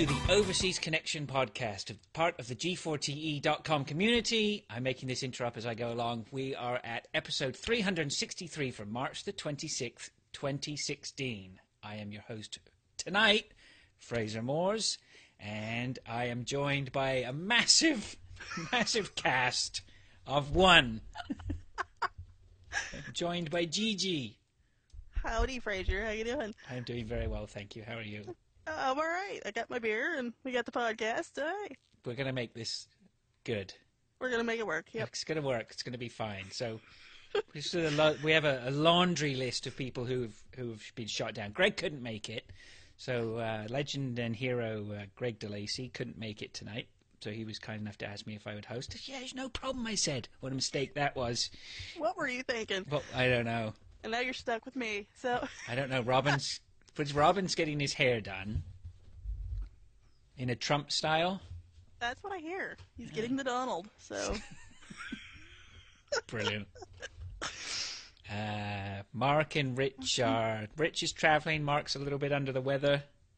to the Overseas Connection podcast, part of the G4TE.com community. I'm making this intro up as I go along. We are at episode 363 from March the 26th, 2016. I am your host tonight, Fraser Moores, and I am joined by a massive cast of one. I'm joined by Gigi. Howdy, Fraser. How you doing? I'm doing very well, thank you. How are you? I'm all right. I got my beer, and we got the podcast. All right. We're going to make this good. We're going to make it work. Yep. It's going to work. It's going to be fine. So we have a laundry list of people who've been shot down. Greg couldn't make it. So legend and hero Greg DeLacy couldn't make it tonight. So he was kind enough to ask me if I would host. Yeah, there's no problem, I said. What a mistake that was. What were you thinking? Well, I don't know. And now you're stuck with me. So I don't know. Robin's getting his hair done in a Trump style. That's what I hear. He's getting the Donald. So brilliant. Mark and Rich is traveling. Mark's a little bit under the weather,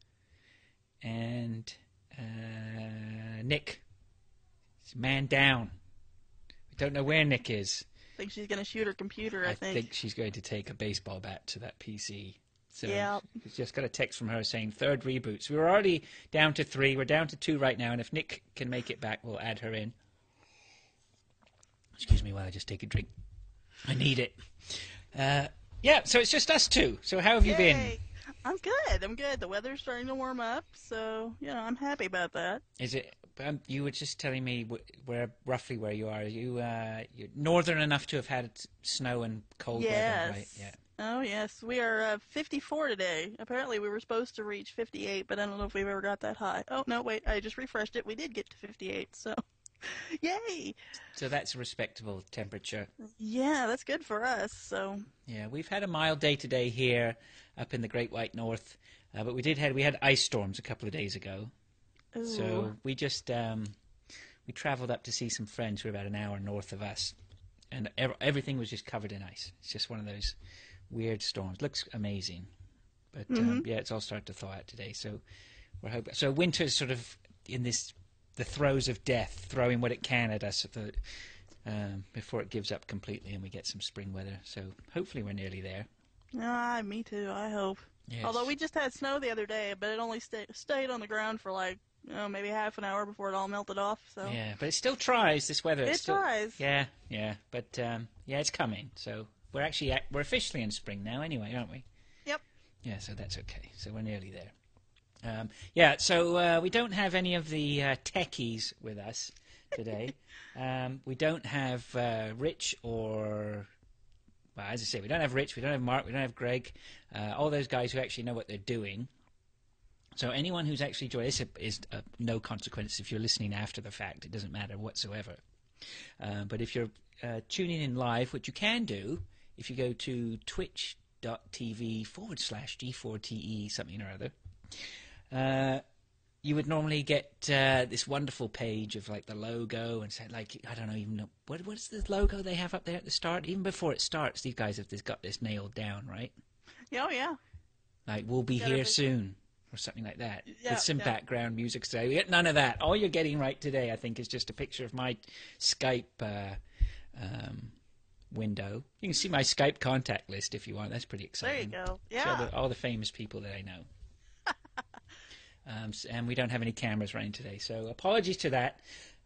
and Nick is man down. We don't know where Nick is. I think she's going to shoot her computer. I think she's going to take a baseball bat to that PC. So yeah. Just got a text from her saying third reboot. So we're already down to 3. We're down to 2 right now, and if Nick can make it back, we'll add her in. Excuse me while I just take a drink. I need it. Yeah, so it's just us two. So how have you been? I'm good. The weather's starting to warm up, so, I'm happy about that. Is it... you were just telling me roughly where you are. You're northern enough to have had snow and cold weather, right? Yeah. Oh, yes. We are 54 today. Apparently we were supposed to reach 58, but I don't know if we've ever got that high. Oh, no, wait. I just refreshed it. We did get to 58, so yay! So that's a respectable temperature. Yeah, that's good for us, so... Yeah, we've had a mild day today here up in the Great White North, but we had ice storms a couple of days ago. Ooh. So we just we travelled up to see some friends who are about an hour north of us, and everything was just covered in ice. It's just one of those weird storms. Looks amazing, but yeah, it's all starting to thaw out today. So we're hoping. So winter's sort of in the throes of death, throwing what it can at us before it gives up completely, and we get some spring weather. So hopefully we're nearly there. Me too. I hope. Yes. Although we just had snow the other day, but it only stayed on the ground for maybe half an hour before it all melted off. So yeah, but it still tries this weather. It tries. Yeah, but yeah, it's coming. So we're officially in spring now, anyway, aren't we? Yep. Yeah, so that's okay. So we're nearly there. Yeah, so we don't have any of the techies with us today. We don't have Rich or. Well, as I say, we don't have Rich, we don't have Mark, we don't have Greg, all those guys who actually know what they're doing. So anyone who's actually joined this is no consequence if you're listening after the fact. It doesn't matter whatsoever. But if you're tuning in live, what you can do, if you go to twitch.tv/G4TE something or other, you would normally get this wonderful page of like the logo and say, like, I don't even know what's the logo they have up there at the start. Even before it starts, these guys have got this nailed down, right? Oh yeah. Like, we'll be here soon or something like that, with some background music. So we get none of that. All you're getting right today, I think, is just a picture of my Skype window. You can see my Skype contact list if you want. That's pretty exciting. There you go. Yeah. So all the famous people that I know. And we don't have any cameras running today, so apologies to that.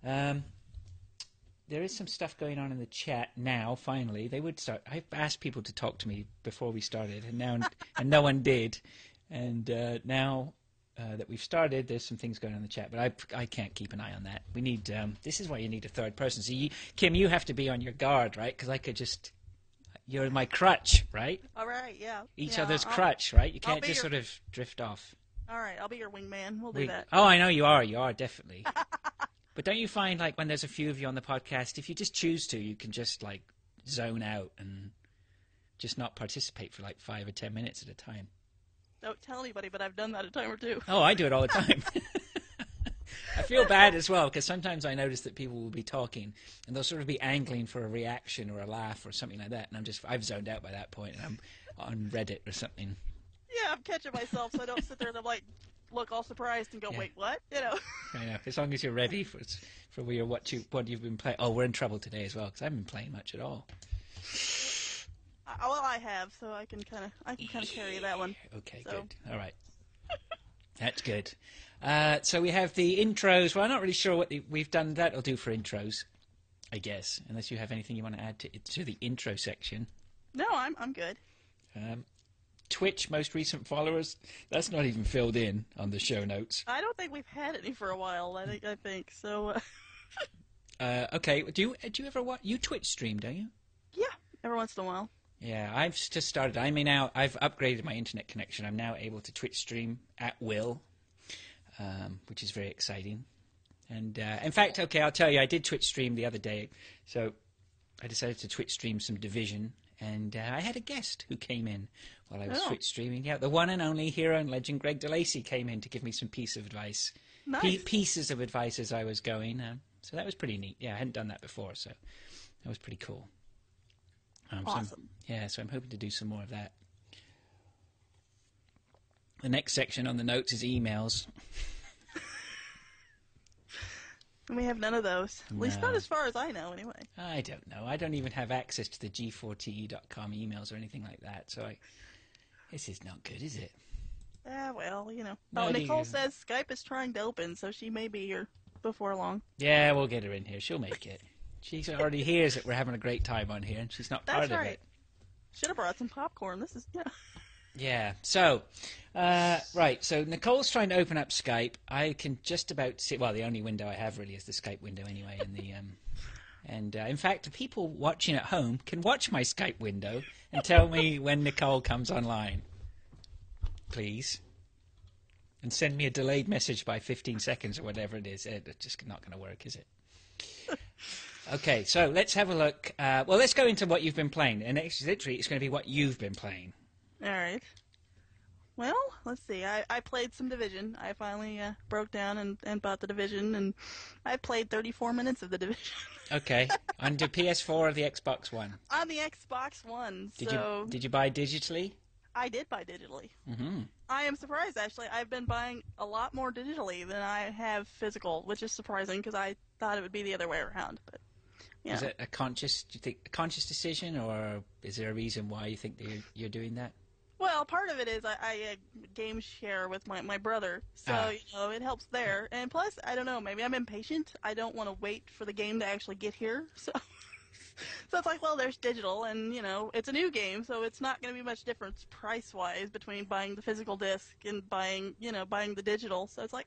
There is some stuff going on in the chat now. Finally, they would start. I've asked people to talk to me before we started, and no one did. And now that we've started, there's some things going on in the chat, but I can't keep an eye on that. We need. This is why you need a third person. So Kim, you have to be on your guard, right? Because I could just. You're my crutch, right? All right. Yeah. Each other's crutch, right? You can't just sort of drift off. All right, I'll be your wingman. We'll do that. Oh, I know you are. You are, definitely. But don't you find, like, when there's a few of you on the podcast, if you just choose to, you can just, like, zone out and just not participate for, like, 5 or 10 minutes at a time? Don't tell anybody, but I've done that a time or two. Oh, I do it all the time. I feel bad as well, because sometimes I notice that people will be talking, and they'll sort of be angling for a reaction or a laugh or something like that, and I've zoned out by that point, and I'm on Reddit or something. Yeah, I'm catching myself so I don't sit there and I'm like look all surprised and go, Yeah. wait, what? You know. I know. As long as you're ready for what you've been playing. Oh, we're in trouble today as well because I haven't been playing much at all. Well, I have, so I can kind of carry that one. Okay, So. good. All right. That's good. So we have the intros. Well, I'm not really sure what we've done. That'll do for intros, I guess, unless you have anything you want to add to the intro section. No, I'm good. Twitch, most recent followers. That's not even filled in on the show notes. I don't think we've had any for a while. I think so. Okay. Do you ever watch? You Twitch stream, don't you? Yeah, every once in a while. Yeah, I've just started. I've upgraded my internet connection. I'm now able to Twitch stream at will, which is very exciting. And in fact, okay, I'll tell you, I did Twitch stream the other day. So I decided to Twitch stream some Division, and I had a guest who came in while I was Twitch streaming. Yeah, the one and only hero and legend Greg DeLacy came in to give me some piece of advice. Nice. Pieces of advice as I was going. So that was pretty neat. Yeah, I hadn't done that before, so that was pretty cool. Awesome. So I'm hoping to do some more of that. The next section on the notes is emails. And we have none of those. At least not as far as I know, anyway. I don't know. I don't even have access to the g4te.com emails or anything like that. So this is not good, is it? Well, you know. No, Nicole says Skype is trying to open, so she may be here before long. Yeah, we'll get her in here. She'll make it. She already hears that we're having a great time on here, and she's not part That's right. of it. Should have brought some popcorn. This is, Yeah. So, right. So Nicole's trying to open up Skype. I can just about see. Well, the only window I have really is the Skype window anyway. And in fact, the people watching at home can watch my Skype window and tell me when Nicole comes online, please. And send me a delayed message by 15 seconds or whatever it is. It's just not going to work, is it? Okay, so let's have a look. Well, let's go into what you've been playing. And it's going to be what you've been playing. All right. Well, let's see. I played some Division. I finally broke down and bought the Division, and I played 34 minutes of the Division. Okay. On the PS4 or the Xbox One? On the Xbox One. Did you buy digitally? I did buy digitally. Mm-hmm. I am surprised, actually. I've been buying a lot more digitally than I have physical, which is surprising because I thought it would be the other way around. But yeah. Is it a conscious decision, or is there a reason why you think that you're doing that? Well, part of it is I game share with my brother, so it helps there. And plus, I don't know, maybe I'm impatient. I don't want to wait for the game to actually get here, so it's like, well, there's digital, and it's a new game, so it's not going to be much difference price-wise between buying the physical disc and buying the digital. So it's like,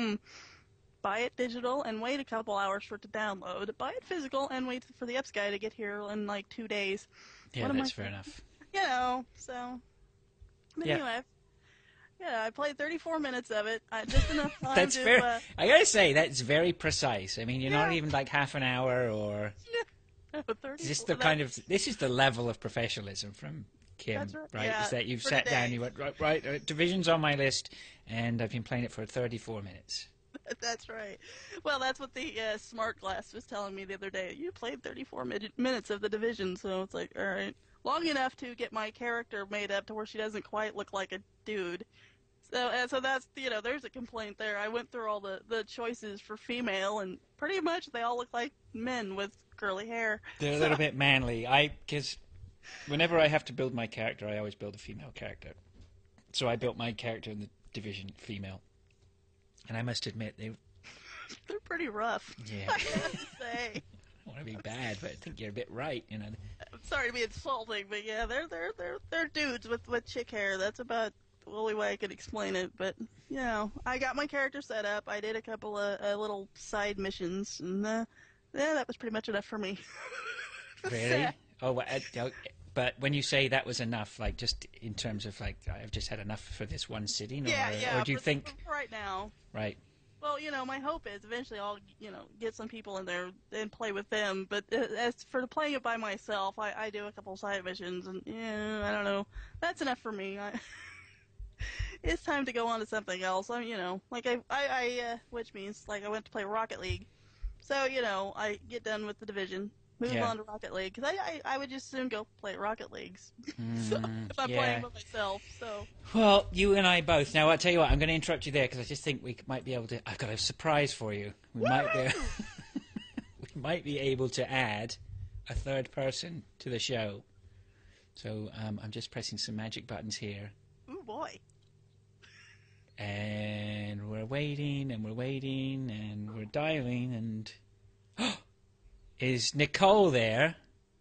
buy it digital and wait a couple hours for it to download. Buy it physical and wait for the EPS guy to get here in like 2 days. Yeah, that's fair enough. So. But yeah. Anyway, I played 34 minutes of it. Just enough time that's to... fair. I gotta say, that's very precise. I mean, you're not even like half an hour or... Is this this is the level of professionalism from Kim, that's right? Yeah, is that you've for sat today. down, you went, right, Division's on my list, and I've been playing it for 34 minutes. That's right. Well, that's what the Smart Glass was telling me the other day. You played 34 minutes of the Division, so it's like, all right. Long enough to get my character made up to where she doesn't quite look like a dude. So that's, there's a complaint there. I went through all the choices for female, and pretty much they all look like men with curly hair. They're a little bit manly. Because whenever I have to build my character, I always build a female character. So I built my character in the Division female. And I must admit, they're pretty rough. Yeah. I have to say. I want to be bad, but I think you're a bit right, I'm sorry to be insulting, but yeah, they're dudes with chick hair. That's about the only way I could explain it. But I got my character set up. I did a couple of little side missions, and that was pretty much enough for me. Really? Oh, but when you say that was enough, like just in terms of like I've just had enough for this one sitting, or do you think right now? Right. Well, my hope is eventually I'll, get some people in there and play with them. But as for playing it by myself, I do a couple side missions, and I don't know. That's enough for me. It's time to go on to something else. Which means like I went to play Rocket League. So I get done with the Division, Move Yeah. on to Rocket League, because I would just soon go play Rocket Leagues. So if I'm yeah. playing by myself, so Well, you and I both. Now, I'll tell you what, I'm going to interrupt you there because I just think we might be able to. I've got a surprise for you. We might be. Woo! We might be able to add a third person to the show. So I'm just pressing some magic buttons here, Ooh boy. and we're waiting, and we're waiting, and we're dialing, and is Nicole there?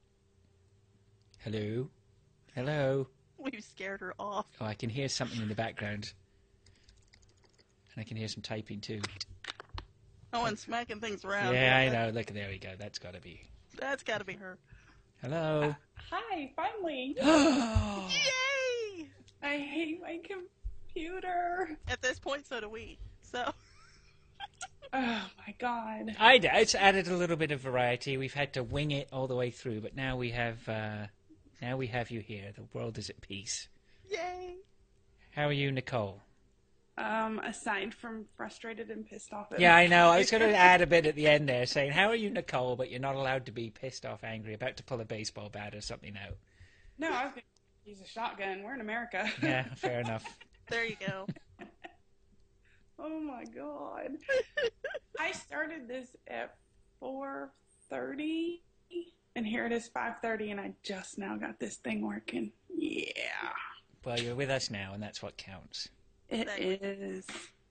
Hello, hello. We've scared her off. Oh, I can hear something in the background, and I can hear some typing too. No one's smacking things around. Yeah, I know. Look, there we go. That's got to be. That's got to be her. Hello. Hi, finally. Oh, Yay! I hate my computer. At this point, so do we. So Oh my god. it's added a little bit of variety. We've had to wing it all the way through, but now we have you here. The world is at peace. yay! How are you, Nicole? Aside from frustrated and pissed off at Yeah, I know. I was going to add a bit at the end there, saying, "How are you, Nicole?" But you're not allowed to be pissed off, angry, about to pull a baseball bat or something out. No, I was gonna use a shotgun. We're in America. Yeah, fair enough. There you go. Oh my god. I started this at 4:30 and here it is 5:30 and I just now got this thing working. Yeah. Well, you're with us now, and that's what counts. It Exactly. is.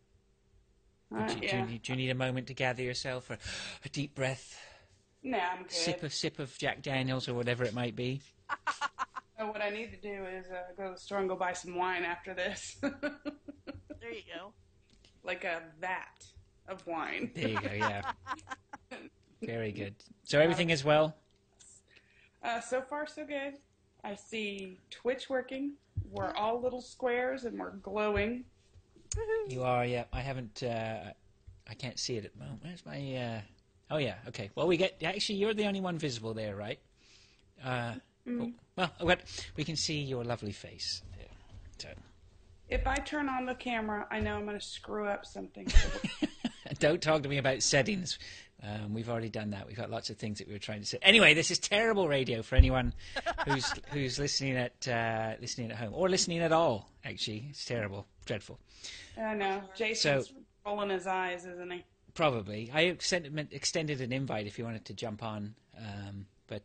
Do you need a moment to gather yourself, or a deep breath, No, I'm good. sip of Jack Daniels or whatever it might be? So what I need to do is go to the store and go buy some wine after this. There you go. Like a vat of wine. There you go. Yeah. Very good. So everything is well. So far, so good. I see Twitch working. We're all little squares and we're glowing. You are, yeah. I haven't. I can't see it at the moment. Where's my? Oh yeah. Okay. Well, actually, you're the only one visible there, right? We can see your lovely face there. So. If I turn on the camera, I know I'm going to screw up something. Don't talk to me about settings. We've already done that. We've got lots of things that we were trying to say. Anyway, this is terrible radio for anyone who's listening at home or listening at all. Actually, it's terrible, dreadful. I know. Jason's rolling his eyes, isn't he? Probably. I extended an invite if he wanted to jump on, but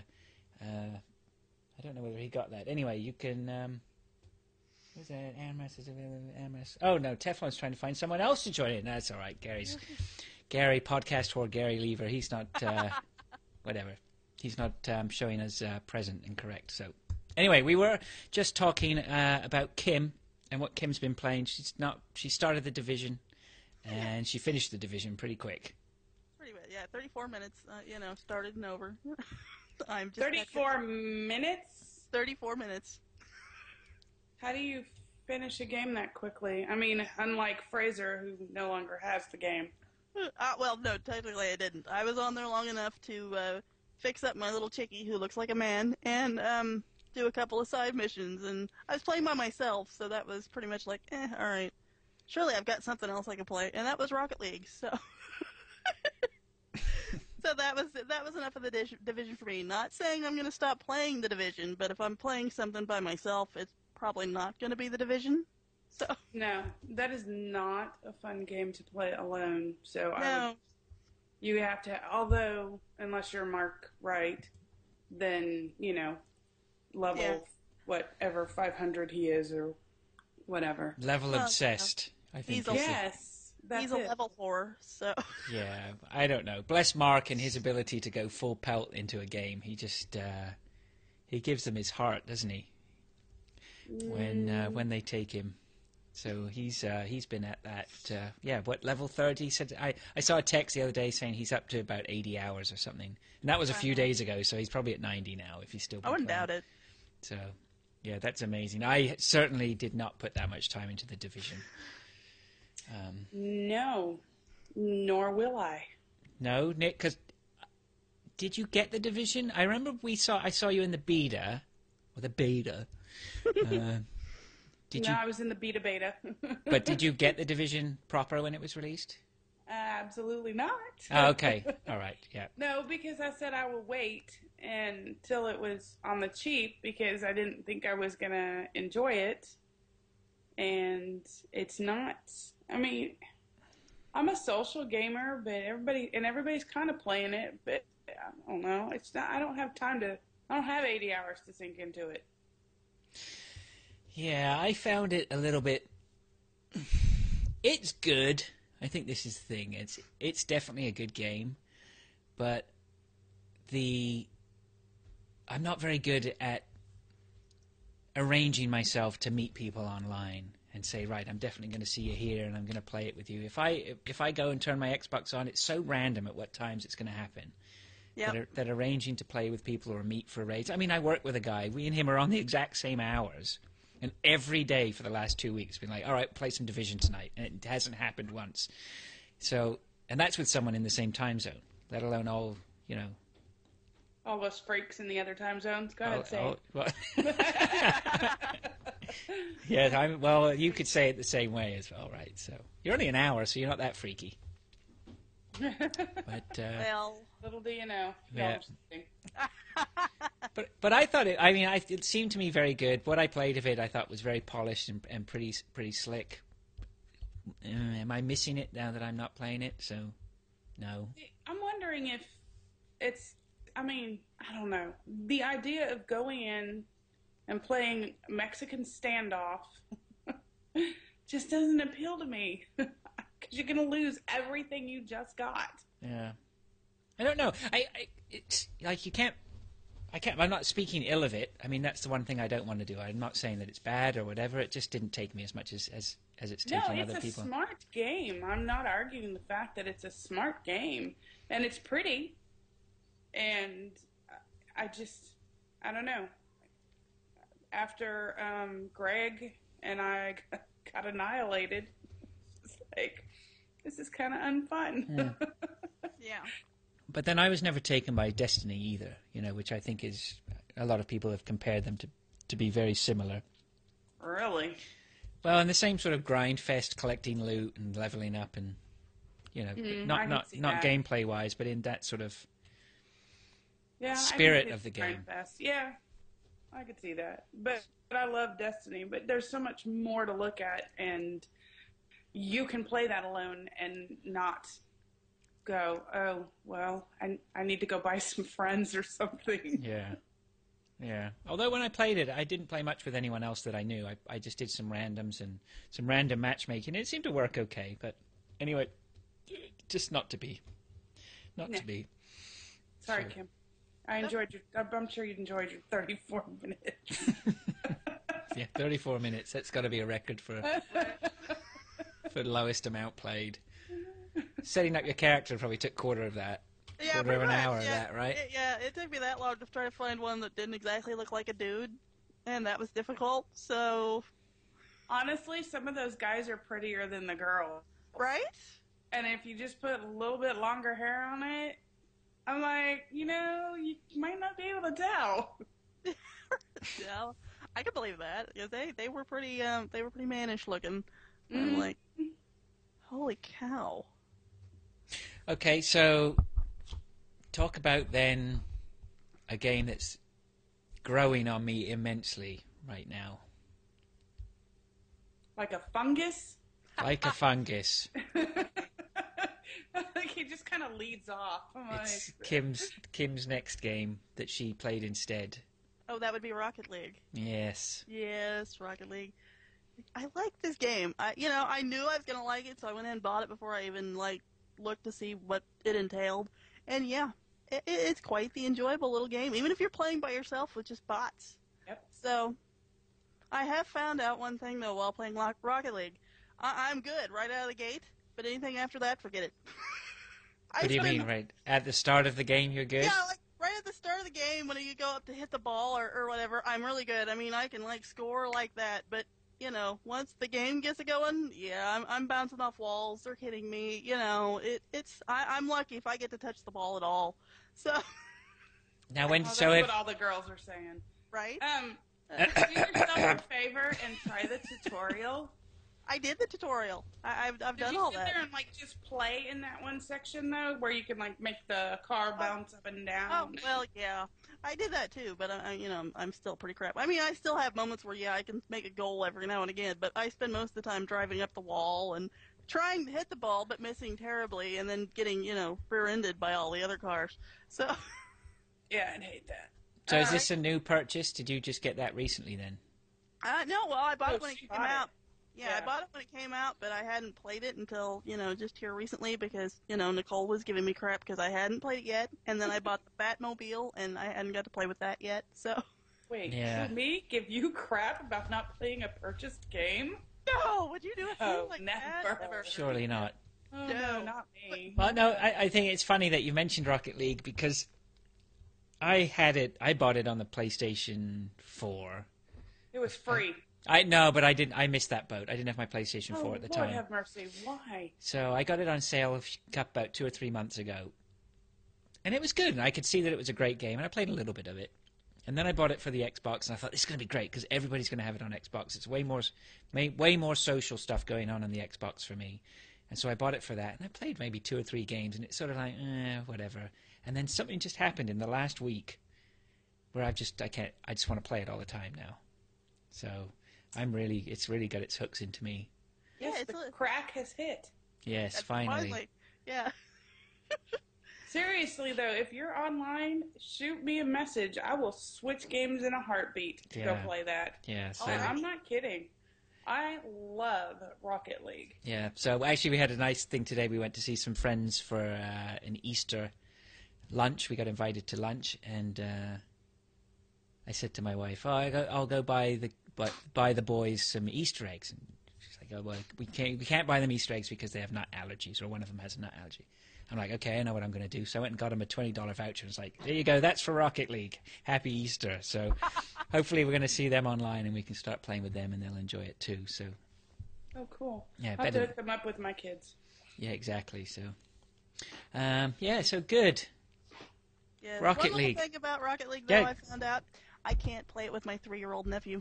I don't know whether he got that. Anyway, you can. Who's that? Amherst. Oh no, Teflon's trying to find someone else to join it. No, that's all right. Gary, podcast whore Gary Lever. He's not whatever. He's not showing us present and correct. So anyway, we were just talking about Kim and what Kim's been playing. She started the Division and she finished the Division pretty quick. Pretty much, yeah. 34 minutes. Started and over. I'm just 34 minutes? 34 minutes. How do you finish a game that quickly? I mean, unlike Fraser, who no longer has the game. Well, no, technically I didn't. I was on there long enough to fix up my little chickie who looks like a man and do a couple of side missions. And I was playing by myself, so that was pretty much like, all right. Surely I've got something else I can play, and that was Rocket League. So, so that was enough of the Division for me. Not saying I'm going to stop playing the Division, but if I'm playing something by myself, it's probably not going to be the Division. So No, that is not a fun game to play alone. So no. You have to, although, unless you're Mark Wright, then, level whatever 500 he is or whatever. Level obsessed. I think He's a- Yes, that's He's a it. level 4, so Yeah, I don't know. Bless Mark and his ability to go full pelt into a game. He just he gives them his heart, doesn't he? When they take him. So he's been at that what level 30? He said I saw a text the other day saying he's up to about 80 hours or something, and that was a few days ago. So he's probably at 90 now if he's still. I wouldn't doubt it. So yeah, that's amazing. I certainly did not put that much time into the Division. No, nor will I. No, Nick, because did you get the Division? I remember I saw you in the beta, or the beta. Did No, you? I was in the beta. But did you get the Division proper when it was released? absolutely not. Oh, okay. All right. Yeah. No, because I said I will wait until it was on the cheap because I didn't think I was going to enjoy it. And it's not. I mean, I'm a social gamer, but everybody's kind of playing it, but I don't know. It's not. I don't have 80 hours to sink into it. Yeah, I found it a little bit. It's good. I think this is the thing. It's definitely a good game, but I'm not very good at arranging myself to meet people online and say, right, I'm definitely going to see you here and I'm going to play it with you. If I go and turn my Xbox on, it's so random at what times it's going to happen. Yep. That arranging to play with people or meet for raids. I mean, I work with a guy. We and him are on the exact same hours. And every day for the last 2 weeks, been like, all right, play some Division tonight. And it hasn't happened once. So, and that's with someone in the same time zone, let alone all, All those freaks in the other time zones. Go ahead, say it. Yeah, well, you could say it the same way as well, right? So you're only an hour, so you're not that freaky. But Well, little do you know. Yeah. But I thought it seemed to me very good. What I played of it, I thought was very polished and pretty slick. Am I missing it now that I'm not playing it? So, no. I'm wondering if it's. I mean, I don't know. The idea of going in and playing Mexican standoff just doesn't appeal to me because you're going to lose everything you just got. Yeah. I don't know. It's like you can't. I'm not speaking ill of it. I mean, that's the one thing I don't want to do. I'm not saying that it's bad or whatever. It just didn't take me as much as it's taking other people. No, it's a smart game. I'm not arguing the fact that it's a smart game. And it's pretty. And I don't know. After Greg and I got annihilated, it's like, this is kind of unfun. Yeah. yeah. But then I was never taken by Destiny either, which I think is a lot of people have compared them to be very similar. Really? Well, in the same sort of grind fest, collecting loot and leveling up, and not gameplay wise, but in that sort of spirit of the game. Fest. Yeah, I could see that. But I love Destiny, but there's so much more to look at, and you can play that alone and not go, oh, well, I need to go buy some friends or something. Yeah. Although when I played it, I didn't play much with anyone else that I knew. I just did some randoms and some random matchmaking. It seemed to work okay, but anyway, just not to be. To be. Sorry, Kim. I'm sure you enjoyed your 34 minutes. Yeah, 34 minutes. That's got to be a record for lowest amount played. Setting up your character probably took quarter of that. Yeah, quarter of an hour of yeah. that, right? It took me that long to try to find one that didn't exactly look like a dude, and that was difficult, so... Honestly, some of those guys are prettier than the girls. Right? And if you just put a little bit longer hair on it, I'm like, you might not be able to tell. Yeah, I could believe that, because they were pretty mannish looking. Mm-hmm. I'm like, holy cow. Okay, so talk about then a game that's growing on me immensely right now. Like a fungus? Like a fungus. Like he just kind of leads off. It's Kim's next game that she played instead. Oh, that would be Rocket League. Yes. Yes, Rocket League. I like this game. I knew I was gonna like it, so I went in and bought it before I even looked to see what it entailed. And yeah, it's quite the enjoyable little game, even if you're playing by yourself with just bots. Yep. So, I have found out one thing though while playing Rocket League. I'm good right out of the gate, but anything after that, forget it. What do you mean, right at the start of the game you're good? Yeah, like right at the start of the game when you go up to hit the ball or whatever, I'm really good. I mean, I can score like that, but once the game gets going, yeah, I'm bouncing off walls. They're hitting me. I'm lucky if I get to touch the ball at all. So now that's what all the girls are saying, right? Do yourself a favor and try the tutorial I did the tutorial. I've Did done you all sit that. there and like just play in that one section though, where you can like make the car bounce up and Oh, down? well, yeah. I did that too, but I'm still pretty crap. I mean, I still have moments where, yeah, I can make a goal every now and again, but I spend most of the time driving up the wall and trying to hit the ball, but missing terribly, and then getting, rear-ended by all the other cars. So, Yeah, I'd hate that. So is this a new purchase? Did you just get that recently then? no, well, I bought Oh, it when it she came bought it. out. Yeah, I Yeah. bought it when it came out, but I hadn't played it until, just here recently because, Nicole was giving me crap because I hadn't played it yet. And then I bought the Batmobile, and I hadn't got to play with that yet. So, Wait, Yeah. you me give you crap about not playing a purchased game? no, would you do a thing Oh, like never. that? Surely not. Oh, No. no, not me. Well, no, I think it's funny that you mentioned Rocket League because I bought it on the PlayStation 4. It was free. But I didn't. I missed that boat. I didn't have my PlayStation 4 Oh, at the Lord time. have mercy. Why? So I got it on sale about 2 or 3 months ago. And it was good, and I could see that it was a great game, and I played a little bit of it. And then I bought it for the Xbox, and I thought, this is going to be great, because everybody's going to have it on Xbox. It's way more social stuff going on the Xbox for me. And so I bought it for that, and I played maybe 2 or 3 games, and it's sort of like, whatever. And then something just happened in the last week where I just want to play it all the time now. So it's really got its hooks into me. Yes, it's the a- crack has hit. Yes, finally. Yeah. Seriously, though, if you're online, shoot me a message. I will switch games in a heartbeat to go Yeah. play that. Yeah, so, And I'm not kidding. I love Rocket League. yeah. So actually we had a nice thing today. We went to see some friends for an Easter lunch. We got invited to lunch, and I said to my wife, I'll go buy the boys some Easter eggs. And she's like, oh, well, we can't buy them Easter eggs because they have nut allergies, or one of them has a nut allergy. I'm like, okay, I know what I'm going to do. So I went and got them a $20 voucher. It's like, there you go, that's for Rocket League. Happy Easter. So hopefully we're going to see them online and we can start playing with them and they'll enjoy it too. So Oh, cool. yeah, I'll have to better. hook them up with my kids. Yeah, exactly. So so good. Yeah. Rocket One League. little thing about Rocket League, though, Yeah. I found out I can't play it with my 3-year-old nephew.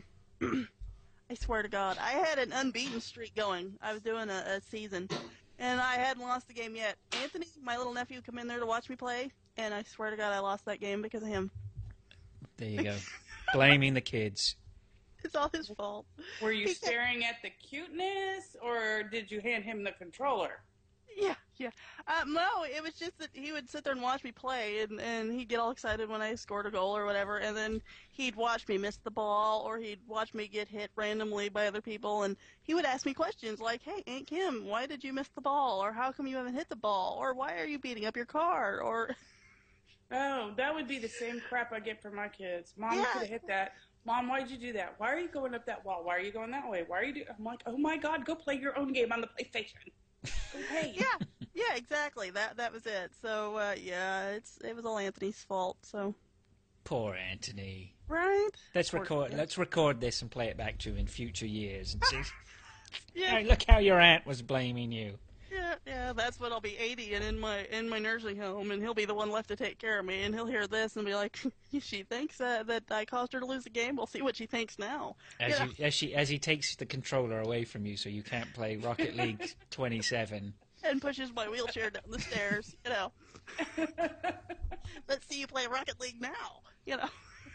I swear to God, I had an unbeaten streak going. I was doing a season, and I hadn't lost the game yet. Anthony, my little nephew, come in there to watch me play, and I swear to God, I lost that game because of him. There you go. Blaming the kids. It's all his fault. Were you He kept- staring at the cuteness, or did you hand him the controller? Yeah. No, it was just that he would sit there and watch me play, and he'd get all excited when I scored a goal or whatever, and then he'd watch me miss the ball, or he'd watch me get hit randomly by other people, and he would ask me questions like, hey, Aunt Kim, why did you miss the ball? Or how come you haven't hit the ball? Or why are you beating up your car? Or, Oh, that would be the same crap I get from my kids. Mom, you Yeah. could have hit that. Mom, why did you do that? Why are you going up that wall? Why are you going that way? Why are you doing? I'm like, oh my God, go play your own game on the PlayStation. Go play. yeah, exactly, that was it. So, it was all Anthony's fault, so. Poor Anthony. Right? Let's Poor record. kid. Let's record this and play it back to you in future years and see. Yeah. Hey, look how your aunt was blaming you. Yeah, that's what I'll be 80 and in my nursing home, and he'll be the one left to take care of me, and he'll hear this and be like, she thinks that I caused her to lose the game. We'll see what she thinks now. As he takes the controller away from you, so you can't play Rocket League 27. And pushes my wheelchair down the stairs. Let's see you play Rocket League now.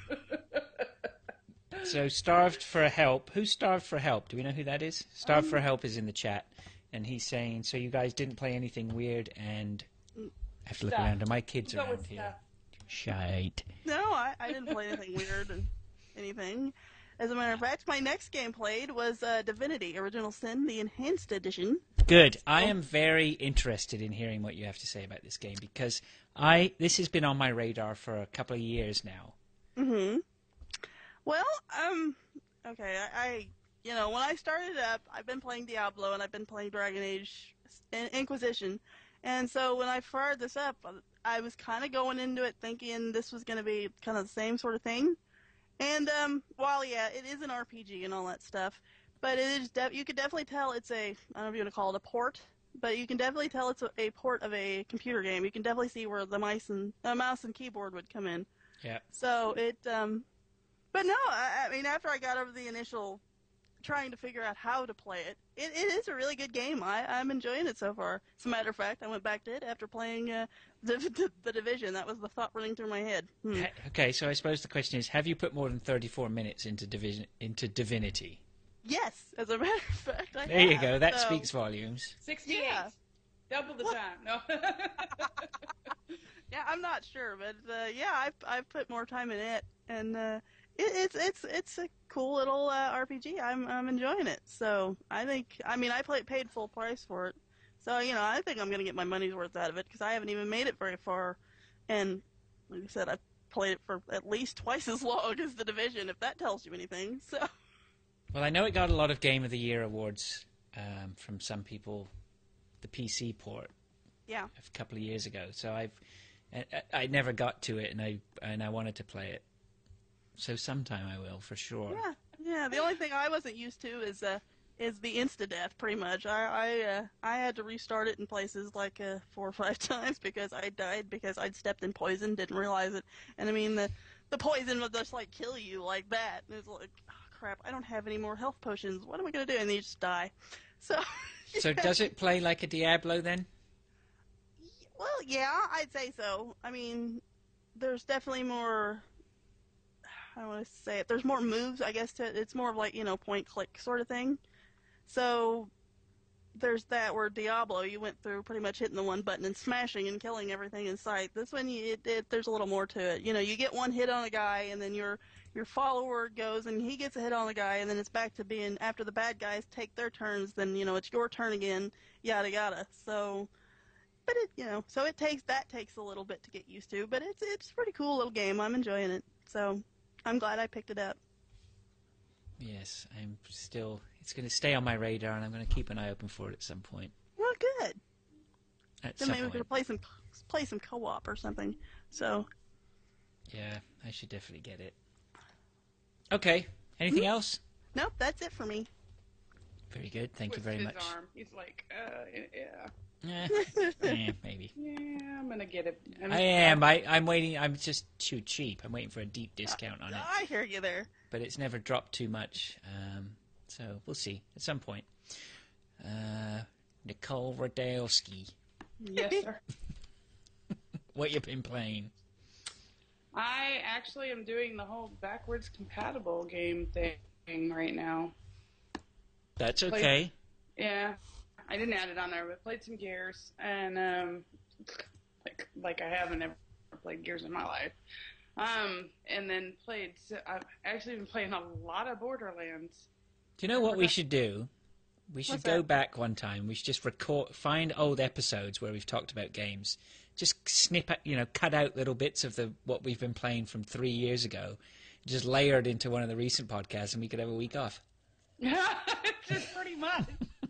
So Starved for Help. Who's Starved for Help? Do we know who that is? Starved for Help is in the chat, and he's saying, so you guys didn't play anything weird, and I have to look Stuff. around. Are my kids Go around with here? stuff. Shite. No, I didn't play anything weird or anything. As a matter of fact, my next game played was Divinity: Original Sin, the Enhanced Edition. Good. I am very interested in hearing what you have to say about this game because this has been on my radar for a couple of years now. Mm-hmm. Well, okay, when I started up, I've been playing Diablo and I've been playing Dragon Age Inquisition, and so when I fired this up, I was kind of going into it thinking this was going to be kind of the same sort of thing. And while it is an RPG and all that stuff, but it is you could definitely tell it's I don't know if you want to call it a port, but you can definitely tell it's a port of a computer game. You can definitely see where the mouse and keyboard would come in. Yeah. So it, but no, I mean, after I got over the initial trying to figure out how to play it. It is a really good game. I'm enjoying it so far. As a matter of fact, I went back to it after playing the Division. That was the thought running through my head. Okay, so I suppose the question is, have you put more than 34 minutes into Divinity? Yes, as a matter of fact, I There have. you go. That speaks volumes. 68. Yeah. Double the time. No. Yeah, I'm not sure, but yeah, I've put more time in it, and it's a cool little RPG. I'm enjoying it. So I paid full price for it. So I think I'm gonna get my money's worth out of it because I haven't even made it very far, and like I said, I've played it for at least twice as long as the Division, if that tells you anything. So. Well, I know it got a lot of Game of the Year awards from some people. The PC port. Yeah. A couple of years ago. So I never got to it, and I wanted to play it. So sometime I will, for sure. Yeah. The only thing I wasn't used to is the insta-death, pretty much. I had to restart it in places like 4 or 5 times because I died because I'd stepped in poison, didn't realize it. And I mean, the poison would just like kill you like that. And it's like, oh, crap, I don't have any more health potions. What am I going to do? And then you just die. So. So does it play like a Diablo then? Well, yeah, I'd say so. I mean, there's definitely more. I don't want to say it. There's more moves, I guess. It's more of like point click sort of thing. So there's that where Diablo, you went through pretty much hitting the one button and smashing and killing everything in sight. This one, there's a little more to it. You get one hit on a guy, and then your follower goes and he gets a hit on the guy, and then it's back to being after the bad guys take their turns. Then it's your turn again, yada yada. So. But so it takes a little bit to get used to, but it's a pretty cool little game. I'm enjoying it, so I'm glad I picked it up. Yes, it's going to stay on my radar, and I'm going to keep an eye open for it at some point. Well, good. Then maybe we could play some co-op or something. So. Yeah, I should definitely get it. Okay, anything else? Nope, that's it for me. Very good. Thank you very much. Arm. He's like, yeah. Maybe. Yeah, I'm gonna get it. I am. I'm waiting. I'm just too cheap. I'm waiting for a deep discount on it. I hear you there. But it's never dropped too much. So we'll see at some point. Nicole Radalski. Yes, sir. What you been playing? I actually am doing the whole backwards compatible game thing right now. That's okay. Yeah. I didn't add it on there, but played some Gears, and like I haven't ever played Gears in my life. And then I've actually been playing a lot of Borderlands. Do you know what we should do? We should go back one time. We should just find old episodes where we've talked about games. Just cut out little bits of what we've been playing from 3 years ago, just layer it into one of the recent podcasts, and we could have a week off. Just pretty much.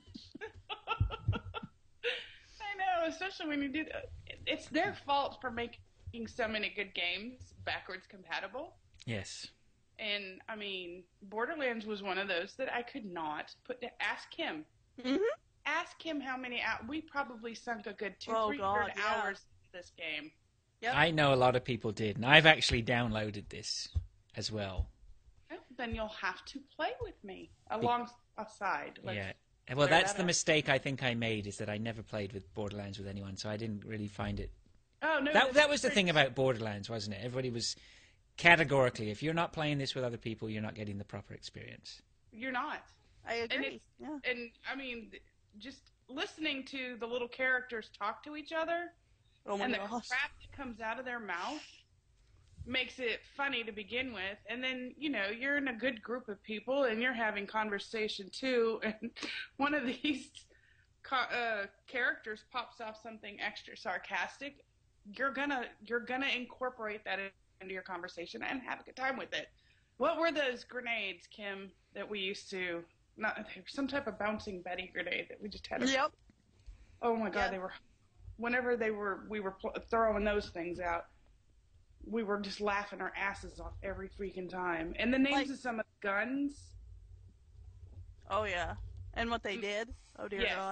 I know, especially when you do that. It's their fault for making so many good games backwards compatible. Yes. And, I mean, Borderlands was one of those that I could not put to ask him. Mm-hmm. Ask him how many hours. We probably sunk a good 300 hours into this game. Yep. I know a lot of people did, and I've actually downloaded this as well. Well, then you'll have to play with me alongside. Yeah. Well, that's the mistake I think I made, is that I never played with Borderlands with anyone, so I didn't really find it. Oh, no. That was the thing about Borderlands, wasn't it? Everybody was categorically, if you're not playing this with other people, you're not getting the proper experience. You're not. I agree. And I mean, just listening to the little characters talk to each other and the crap that comes out of their mouth makes it funny to begin with. And then, you're in a good group of people and you're having conversation too. And one of these characters pops off something extra sarcastic. You're gonna incorporate that into your conversation and have a good time with it. What were those grenades, Kim, that we used to? Some type of bouncing Betty grenade that we just had. Yep. Oh my God, they were. Whenever we were throwing those things out, we were just laughing our asses off every freaking time. And the names of some of the guns. Oh yeah, and what they did. Oh dear God.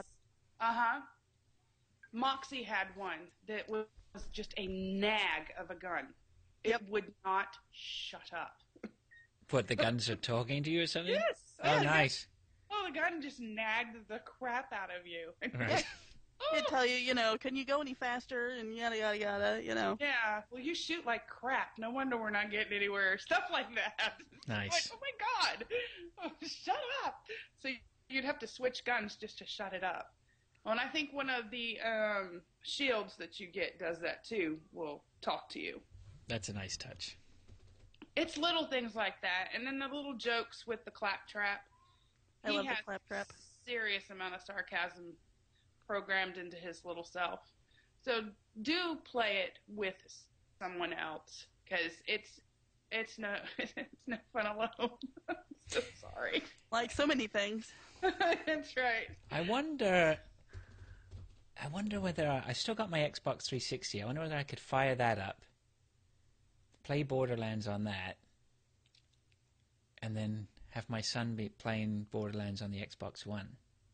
Moxie had one that was just a nag of a gun. It would not shut up. What, the guns are talking to you or something? Yes. Oh, nice. Oh, the gun just nagged the crap out of you. Right. He'd tell you, can you go any faster, and yada yada yada. Yeah, well, you shoot like crap. No wonder we're not getting anywhere. Stuff like that. Nice. Like, oh my God, shut up. So you'd have to switch guns just to shut it up. Well, and I think one of the shields that you get does that too. Will talk to you. That's a nice touch. It's little things like that, and then the little jokes with the claptrap. I love He the has claptrap. serious amount of sarcasm programmed into his little self. So do play it with someone else, because it's no it's no fun alone. I'm so sorry. Like so many things. That's right. I wonder whether I still got my Xbox 360. I wonder whether I could fire that up, play Borderlands on that, and then have my son be playing Borderlands on the Xbox One.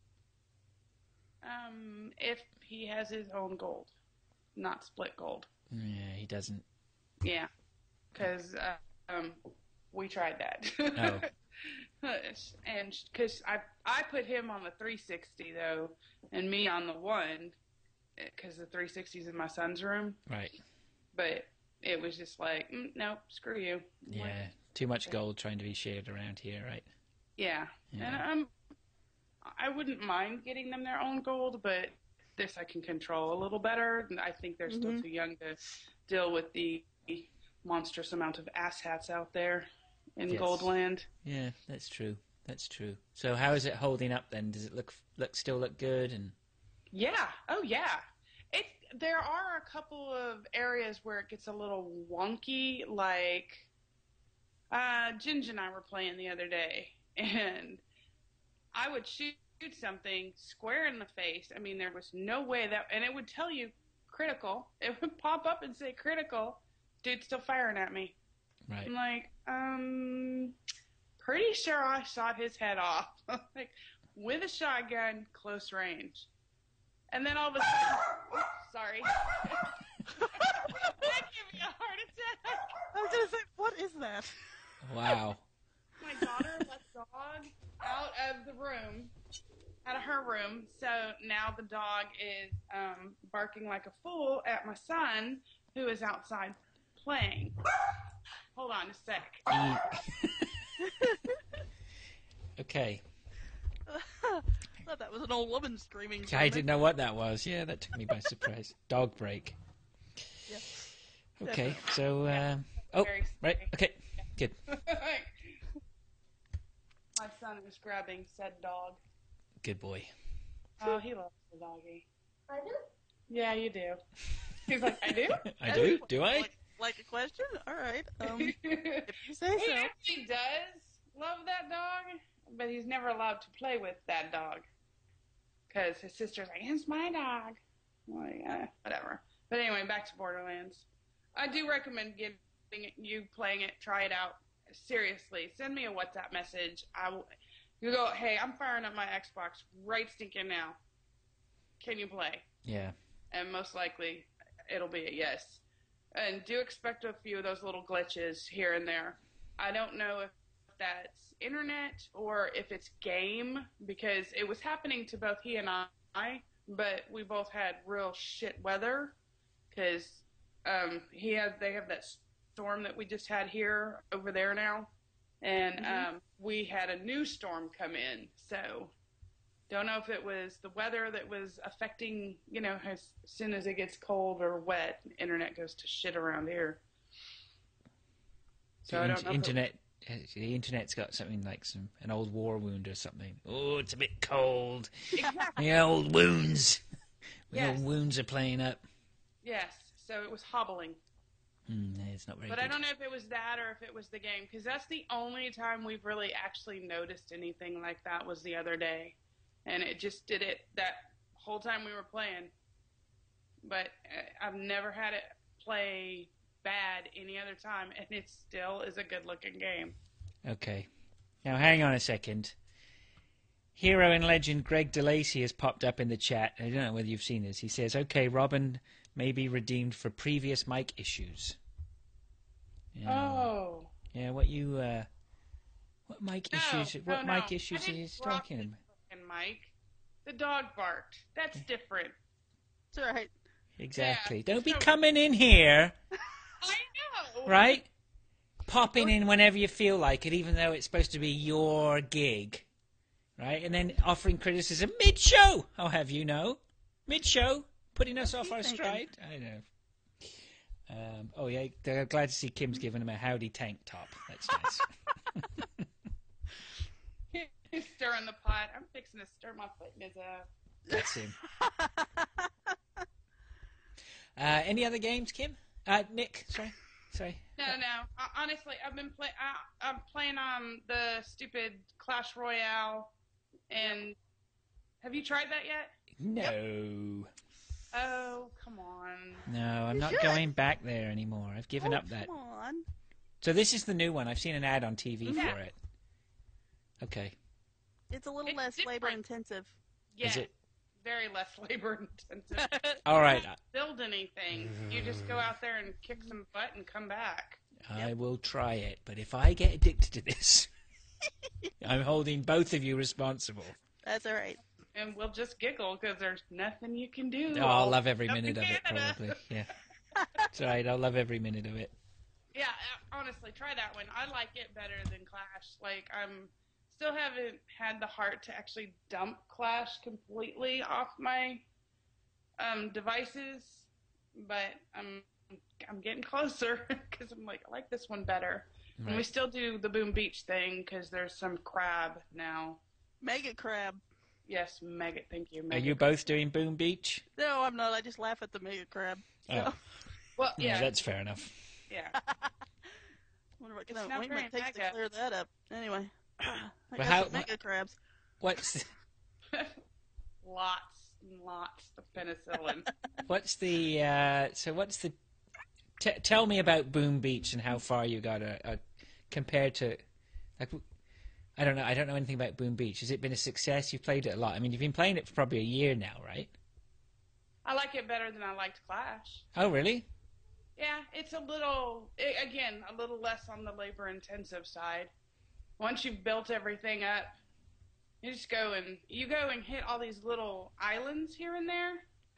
If he has his own gold, not split gold. Yeah, he doesn't. Yeah, because we tried that. Oh. And because I put him on the 360 though, and me on the one, because the 360 is in my son's room. Right. But it was just like, nope, screw you. Yeah, too much gold trying to be shared around here, right? Yeah, and I wouldn't mind getting them their own gold, but this I can control a little better. I think they're still too young to deal with the monstrous amount of asshats out there in Goldland. Yeah, that's true. That's true. So how is it holding up then? Does it still look good? And yeah, oh yeah. There are a couple of areas where it gets a little wonky, like Ginge and I were playing the other day, and I would shoot something square in the face. I mean, there was no way and it would tell you critical. It would pop up and say critical. Dude's still firing at me. right. I'm like, pretty sure I shot his head off. Like, with a shotgun, close range. And then all of a sudden, oops, sorry. That gave me a heart attack. I was gonna say, what is that? Wow. My daughter let dog out of the room, out of her room. So now the dog is barking like a fool at my son, who is outside playing. Hold on a sec. Okay. I thought that was an old woman screaming. I didn't know what that was. Yeah, that took me by surprise. Dog break. Yeah. Okay, Definitely. so Very right. scary. Okay, good. My son is grabbing said dog. Good boy. Oh, he loves the doggy. I do. Yeah, you do. He's like, I do? I do. Do I? Like a question? All right. He If you say so. actually does love that dog, but he's never allowed to play with that dog. Because his sister's like, it's my dog. I'm like, whatever. But anyway, back to Borderlands. I do recommend you playing it. Try it out. Seriously, send me a WhatsApp message. You go, hey, I'm firing up my Xbox right stinking now. Can you play? Yeah. And most likely, it'll be a yes. And do expect a few of those little glitches here and there. I don't know if that's internet or if it's game, because it was happening to both he and I, but we both had real shit weather, because they have that storm that we just had here over there now, and we had a new storm come in, so don't know if it was the weather that was affecting, as soon as it gets cold or wet, internet goes to shit around here. So I don't know. The internet's got something like an old war wound or something. Oh, it's a bit cold. Exactly. The old wounds. The Yes. old wounds are playing up. Yes, so it was hobbling. It's not very But good. I don't know if it was that or if it was the game, because that's the only time we've really actually noticed anything like that was the other day. And it just did it that whole time we were playing. But I've never had it play bad any other time, and it still is a good-looking game. Okay. Now, hang on a second. Hero and legend Greg DeLacy has popped up in the chat. I don't know whether you've seen this. He says, okay, Robin may be redeemed for previous mic issues. Yeah. Oh. Yeah, what you What mic No, issues? no, What no. mic issues I are you didn't drop talking the about? fucking mic. The dog barked. That's different. It's all right. Exactly. Yeah, Don't be so- coming in here, I know. right? Popping in whenever you feel like it, even though it's supposed to be your gig, right? And then offering criticism mid-show. I'll have you know, mid-show, putting us off he our thinking? stride. I know. Oh yeah, they're glad to see Kim's giving him a howdy tank top. That's nice. He's stirring the pot. I'm fixing to stir my foot in his That's him. Any other games, Kim? Nick, sorry. No. Honestly, I've been I'm playing on the stupid Clash Royale, and have you tried that yet? No. Oh, come on. No, I'm You not should. going back there anymore. I've given Oh, up that. Come on. So this is the new one. I've seen an ad on TV Yeah. for it. Okay. It's a little It's less different. labor intensive. Yeah, Is it? very less labor intensive. All right. You don't build anything. You just go out there and kick some butt and come back. I will try it, but if I get addicted to this, I'm holding both of you responsible. That's all right. And we'll just giggle because there's nothing you can do. Oh, I'll love every Up in minute of it, Canada. probably. Yeah. It's all right. I'll love every minute of it. Yeah, honestly, try that one. I like it better than Clash. Like, I'm still haven't had the heart to actually dump Clash completely off my devices, but I'm getting closer because I'm like, I like this one better. And we Right. still do the Boom Beach thing because there's some crab now. Mega crab. Yes, Mega. Thank you. Are Mega. you both doing Boom Beach? No, I'm not. I just laugh at the mega crab. Oh, Well, yeah, yeah, that's fair enough. yeah. Wonder what It's kind of not ointment very takes to mega. clear that up. Anyway. I But got how- some mega crabs. What's Lots and lots of penicillin. what's the so what's the tell me about Boom Beach and how far you got compared to like I don't know anything about Boom Beach. Has it been a success? You've played it a lot. I mean, you've been playing it for probably a year now, right? I like it better than I liked Clash. Oh, really? Yeah, it's a little less on the labor intensive side. Once you've built everything up, you just go and hit all these little islands here and there,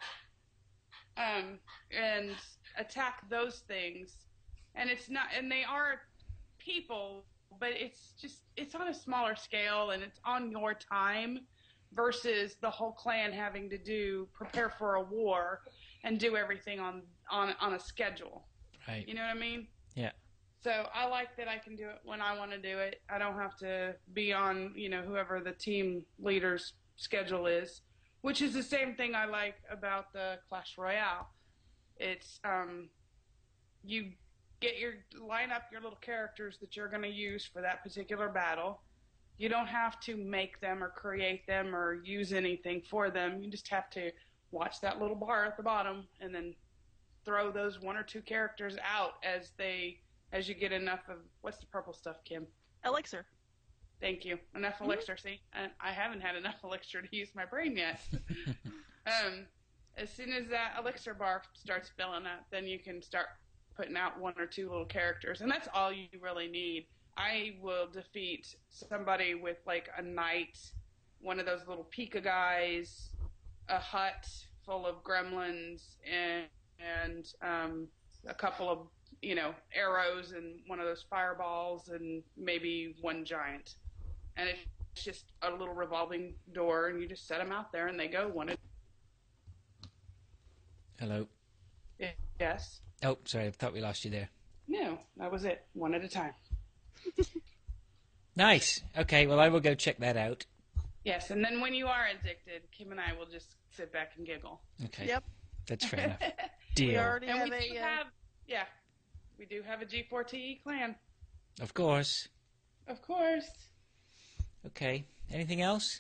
and attack those things. And they are people, but it's on a smaller scale and it's on your time versus the whole clan having to prepare for a war and do everything on a schedule. Right. You know what I mean? Yeah. So I like that I can do it when I want to do it. I don't have to be on, whoever the team leader's schedule is, which is the same thing I like about the Clash Royale. It's you line up your little characters that you're going to use for that particular battle. You don't have to make them or create them or use anything for them. You just have to watch that little bar at the bottom and then throw those one or two characters out as you get enough of what's the purple stuff, Kim? Elixir. Thank you. Enough elixir. See, and I haven't had enough elixir to use my brain yet. As soon as that elixir bar starts filling up, then you can start putting out one or two little characters, and that's all you really need. I will defeat somebody with like a knight, one of those little Pika guys, a hut full of gremlins, and a couple of arrows and one of those fireballs and maybe one giant. And it's just a little revolving door, and you just set them out there, and they go one at Hello. Yes. Oh, sorry. I thought we lost you there. No, that was it. One at a time. Nice. Okay. Well, I will go check that out. Yes, and then when you are addicted, Kim and I will just sit back and giggle. Okay. Yep. That's fair enough. We Deal. already And have we a. do have, we do have a G4TE clan. Of course. Of course. Okay. Anything else?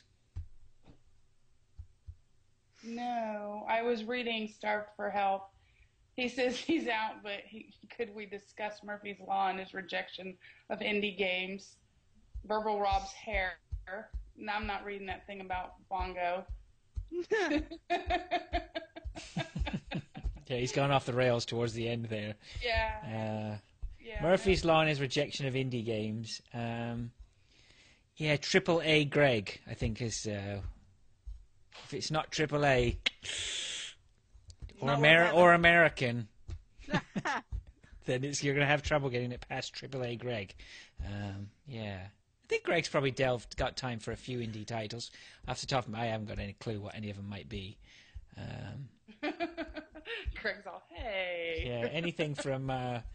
No, I was reading Starved for Help. He says he's out, but could we discuss Murphy's Law and his rejection of indie games? Verbal Rob's hair. No, I'm not reading that thing about Bongo. Yeah, he's gone off the rails towards the end there. Yeah. Yeah. Murphy's Law and his rejection of indie games. Yeah, Triple A Greg, I think is. If it's not Triple A or American, then you're going to have trouble getting it past Triple A Greg. Yeah. I think Greg's probably got time for a few indie titles. Off the top of my head, I haven't got any clue what any of them might be. Greg's all, hey. Yeah, anything from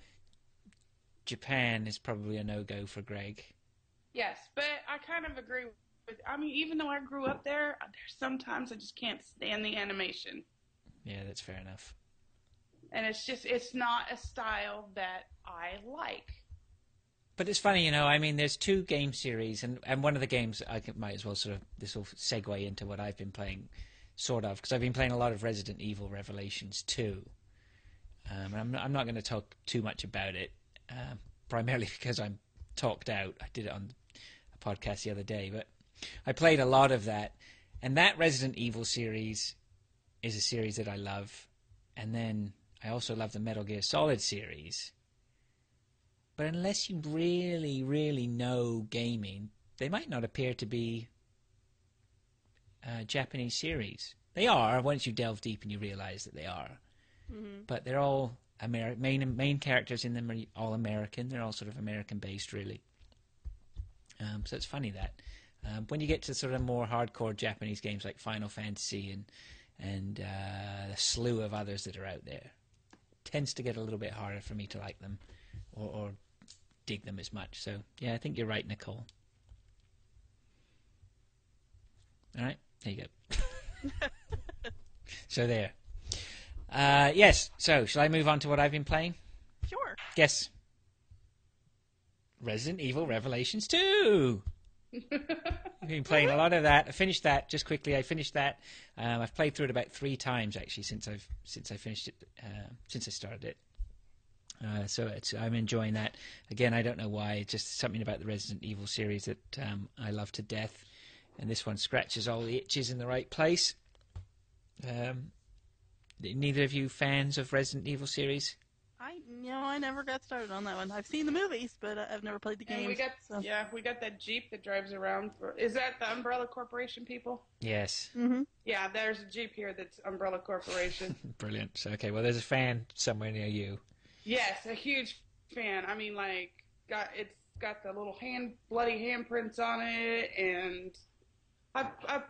Japan is probably a no-go for Greg. Yes, but I kind of agree with, I mean, even though I grew up there, there's sometimes I just can't stand the animation. Yeah, that's fair enough. And it's not a style that I like. But it's funny, I mean, there's two game series, and one of the games might as well this will segue into what I've been playing, sort of, because I've been playing a lot of Resident Evil Revelations 2. I'm not going to talk too much about it, primarily because I'm talked out. I did it on a podcast the other day, but I played a lot of that, and that Resident Evil series is a series that I love, and then I also love the Metal Gear Solid series. But unless you really, really know gaming, they might not appear to be Japanese series. They are once you delve deep and you realize that they are. Mm-hmm. But they're all main characters in them are all American. They're all sort of American-based, really. So it's funny that when you get to sort of more hardcore Japanese games like Final Fantasy and the slew of others that are out there, it tends to get a little bit harder for me to like them or dig them as much. So yeah, I think you're right, Nicole. All right, there you go. So there. Yes. So shall I move on to what I've been playing? Sure. Guess. Resident Evil Revelations 2. I've been playing a lot of that. I finished that just quickly. I finished that. I've played through it about 3 times actually since I finished it. Since I started it. So I'm enjoying that. Again, I don't know why. Just something about the Resident Evil series that I love to death. And this one scratches all the itches in the right place. Neither of you fans of Resident Evil series? I never got started on that one. I've seen the movies, but I've never played the game. We got that Jeep that drives around. Is that the Umbrella Corporation people? Yes. Mm-hmm. Yeah, there's a Jeep here that's Umbrella Corporation. Brilliant. So, okay, well, there's a fan somewhere near you. Yes, a huge fan. I mean, it's got the little bloody handprints on it, and I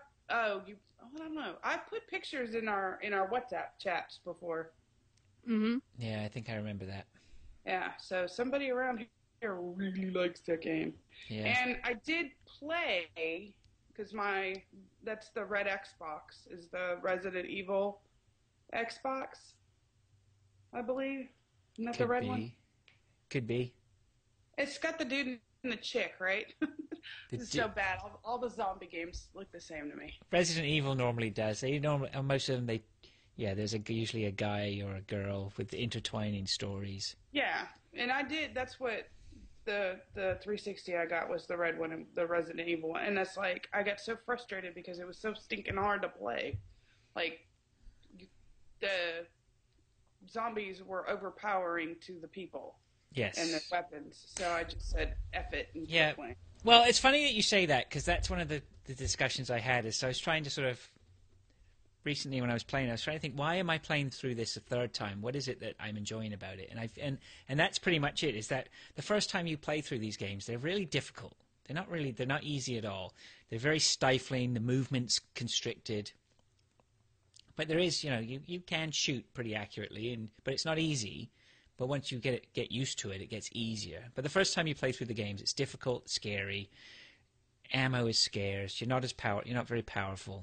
don't know. I put pictures in our WhatsApp chats before. Mm-hmm. Yeah, I think I remember that. Yeah, so somebody around here really likes that game. Yeah. And I did play because that's the red Xbox is the Resident Evil Xbox, I believe. Isn't that the red one? Could be. It's got the dude and the chick, right? It's so bad. All the zombie games look the same to me. Resident Evil normally does. Most of them, there's usually a guy or a girl with intertwining stories. Yeah, and that's what the 360 I got was the red one, the Resident Evil one. And that's like, I got so frustrated because it was so stinking hard to play. Like, the zombies were overpowering to the people. Yes. And their weapons. So I just said, F it and kept playing. Well, it's funny that you say that because that's one of the discussions I had. So I was trying to sort of, recently when I was playing, I was trying to think, why am I playing through this a third time? What is it that I'm enjoying about it? And that's pretty much it, is that the first time you play through these games, they're really difficult. They're not easy at all. They're very stifling. The movement's constricted. But there is, you can shoot pretty accurately, but it's not easy. But once you get used to it, it gets easier. But the first time you play through the games, it's difficult, scary. Ammo is scarce. You're not very powerful.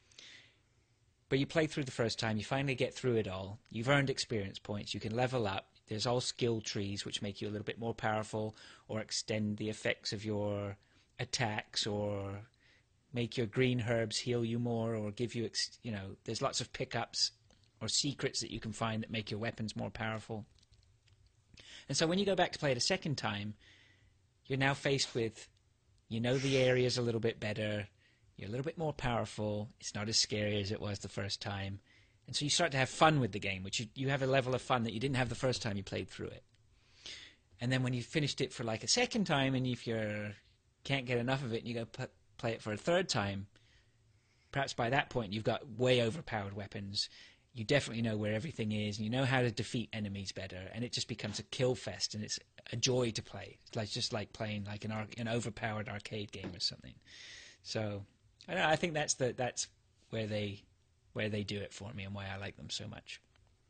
But you play through the first time, you finally get through it all. You've earned experience points. You can level up. There's all skill trees which make you a little bit more powerful or extend the effects of your attacks or make your green herbs heal you more or give you, there's lots of pickups or secrets that you can find that make your weapons more powerful. And so when you go back to play it a second time, you're now faced with, the areas a little bit better, you're a little bit more powerful, it's not as scary as it was the first time. And so you start to have fun with the game, which you have a level of fun that you didn't have the first time you played through it. And then when you finished it for like a second time, and if you're can't get enough of it, and you go play it for a third time, perhaps by that point you've got way overpowered weapons. You definitely know where everything is, and you know how to defeat enemies better, and it just becomes a kill fest, and it's a joy to play. It's like just like playing like an overpowered arcade game or something. So I think that's where they do it for me, and why I like them so much.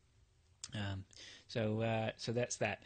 So that's that.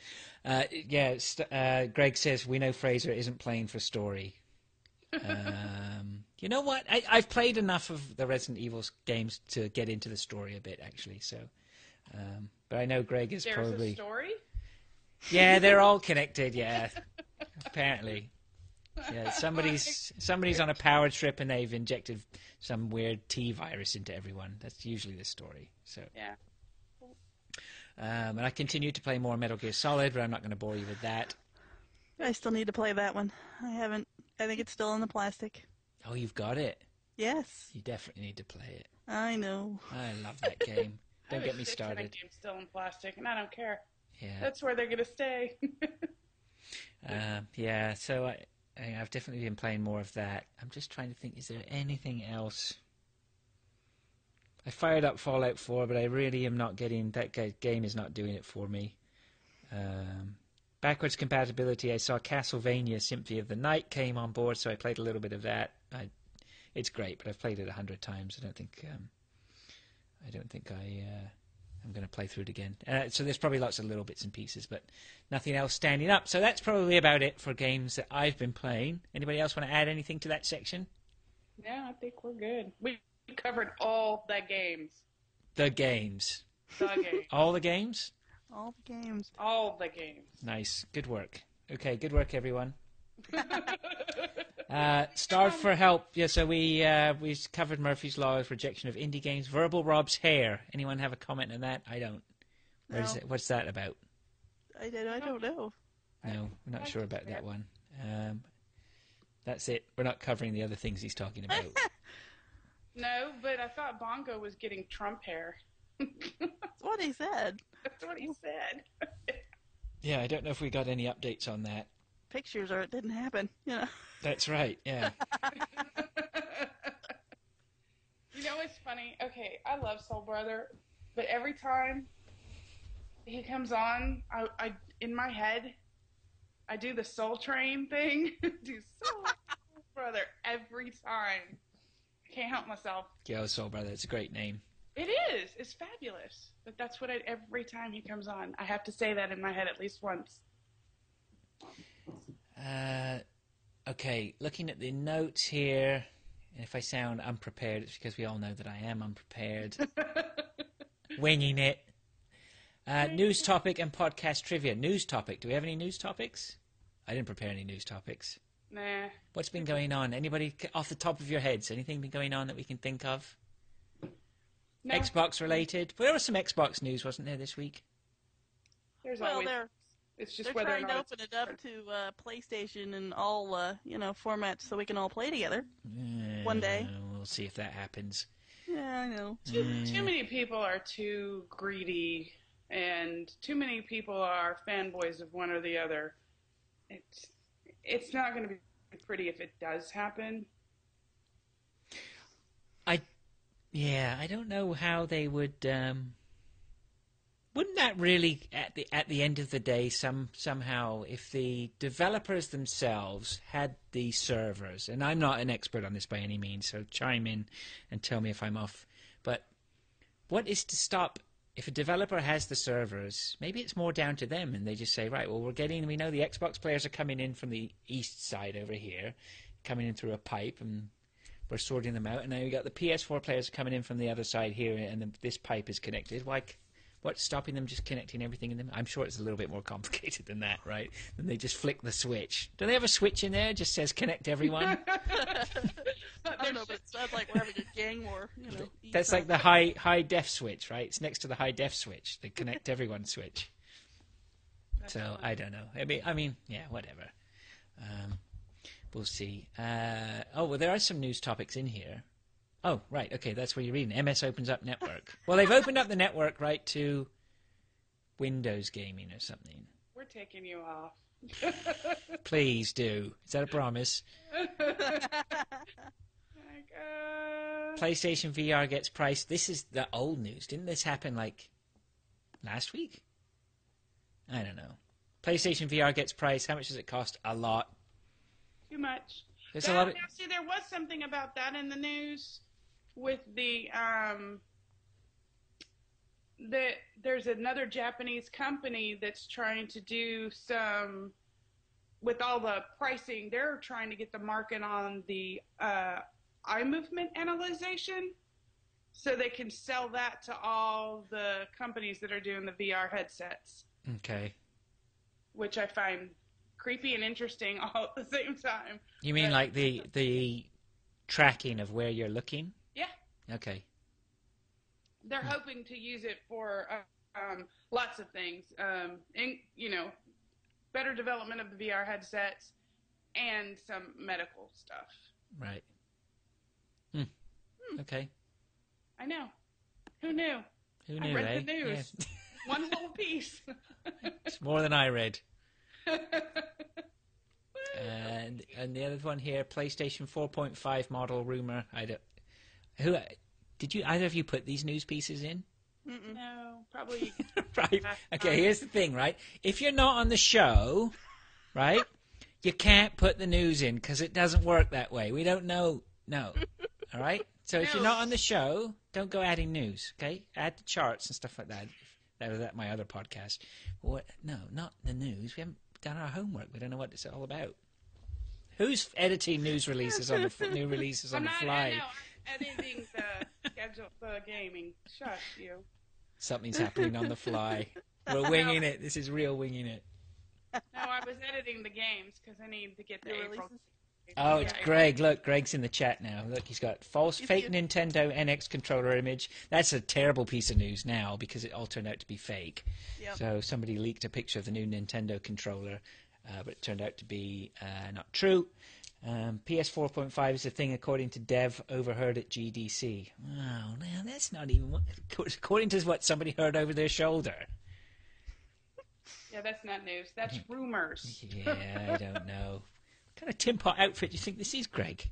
Greg says we know Fraser isn't playing for story. You know what? I've played enough of the Resident Evil games to get into the story a bit, actually. So, but I know Greg is There's probably. a story? Yeah, they're all connected. Yeah, apparently. Yeah, somebody's on a power trip and they've injected some weird T virus into everyone. That's usually the story. So. Yeah. And I continue to play more Metal Gear Solid, but I'm not going to bore you with that. I still need to play that one. I haven't. I think it's still in the plastic. Oh, you've got it. Yes. You definitely need to play it. I know. I love that game. Don't get me That started. game's still in plastic, and I don't care. Yeah. That's where they're gonna stay. Yeah. So I've definitely been playing more of that. I'm just trying to think. Is there anything else? I fired up Fallout 4, but I really am not getting that game. Is not doing it for me. Backwards compatibility. I saw Castlevania Symphony of the Night came on board, so I played a little bit of that. It's great, but I've played it 100 times. I don't think I'm going to play through it again. So there's probably lots of little bits and pieces, but nothing else standing up. So that's probably about it for games that I've been playing. Anybody else want to add anything to that section? Yeah, I think we're good. We covered all the games. The games. The games. All the games? All the games. All the games. Nice. Good work. Okay, good work, everyone. Starved for help. Yeah, so we covered Murphy's Law of rejection of indie games. Verbal Rob's hair. Anyone have a comment on that? I don't. No. What's that about? I don't know. No, we're not sure about that one. That's it. We're not covering the other things he's talking about. No, but I thought Bongo was getting Trump hair. That's what he said. That's what he said. Yeah, I don't know if we got any updates on that. Pictures or it didn't happen. You know. That's right. Yeah. You know what's funny? Okay, I love Soul Brother, but every time he comes on, I in my head, I do the Soul Train thing. Do Soul Brother every time. I can't help myself. Yo, Soul Brother. It's a great name. It is. It's fabulous. But that's what every time he comes on, I have to say that in my head at least once. Okay, looking at the notes here, if I sound unprepared, it's because we all know that I am unprepared. Winging it. News topic and podcast trivia. News topic. Do we have any news topics? I didn't prepare any news topics. Nah. What's been going on? Anybody off the top of your heads? Anything been going on that we can think of? No. Xbox related? Well, there was some Xbox news, wasn't there, this week? There's Well, always. they're It's just they're whether or trying to not open it up to PlayStation and all formats so we can all play together. One day. We'll see if that happens. Yeah, I know. Too many people are too greedy, and too many people are fanboys of one or the other. It's not going to be pretty if it does happen. I don't know how they would. Wouldn't that really, at the end of the day, somehow, if the developers themselves had the servers, and I'm not an expert on this by any means, so chime in and tell me if I'm off. But what is to stop if a developer has the servers? Maybe it's more down to them, and they just say, right, well, we know the Xbox players are coming in from the east side over here, coming in through a pipe, and we're sorting them out. And now we got the PS4 players coming in from the other side here, and this pipe is connected. What's stopping them just connecting everything in them? I'm sure it's a little bit more complicated than that, right? Then they just flick the switch. Do they have a switch in there that just says connect everyone? I don't know, but it sounds like we're having a gang war. That's like the high def switch, right? It's next to the high def switch, the connect everyone switch. So I don't know. I mean, yeah, whatever. We'll see. Well, there are some news topics in here. Oh, right. Okay, that's where you're reading. MS opens up network. Well, they've opened up the network, right, to Windows gaming or something. We're taking you off. Please do. Is that a promise? PlayStation VR gets priced. This is the old news. Didn't this happen like last week? I don't know. PlayStation VR gets priced. How much does it cost? A lot. Too much. There's a lot of... Now, see, there was something about that in the news with the there's another Japanese company that's trying to do some with all the pricing. They're trying to get the market on the eye movement analyzation, so they can sell that to all the companies that are doing the VR headsets. Okay. Which I find creepy and interesting all at the same time. You mean like the tracking of where you're looking? Yeah. Okay. They're hoping to use it for lots of things. Better development of the VR headsets and some medical stuff. Right. Okay. I know. Who knew? Who knew, I read the news. Yeah. One whole piece. It's more than I read. And the other one here, PlayStation 4.5 model rumor. Did you either of you put these news pieces in? No, probably. Right. Okay, here's the thing, right? If you're not on the show, right, you can't put the news in because it doesn't work that way. We don't know. No. All right? So if you're not on the show, don't go adding news, okay? Add the charts and stuff like that. That was at my other podcast. What? No, not the news. We haven't done our homework. We don't know what it's all about. Who's editing news releases on the new releases on the fly? I know. I'm editing the schedule, the gaming. Shush you. Something's happening on the fly. We're winging it. This is real winging it. No, I was editing the games because I need to get the April. Releases? Oh, it's Greg. Look, Greg's in the chat now. Look, he's got fake Nintendo NX controller image. That's a terrible piece of news now because it all turned out to be fake. Yep. So somebody leaked a picture of the new Nintendo controller, but it turned out to be not true. PS 4.5 is a thing according to Dev overheard at GDC. Wow, now that's not even according to what somebody heard over their shoulder. Yeah, that's not news. That's rumors. Yeah, I don't know. What kind of tin pot outfit do you think this is, Greg?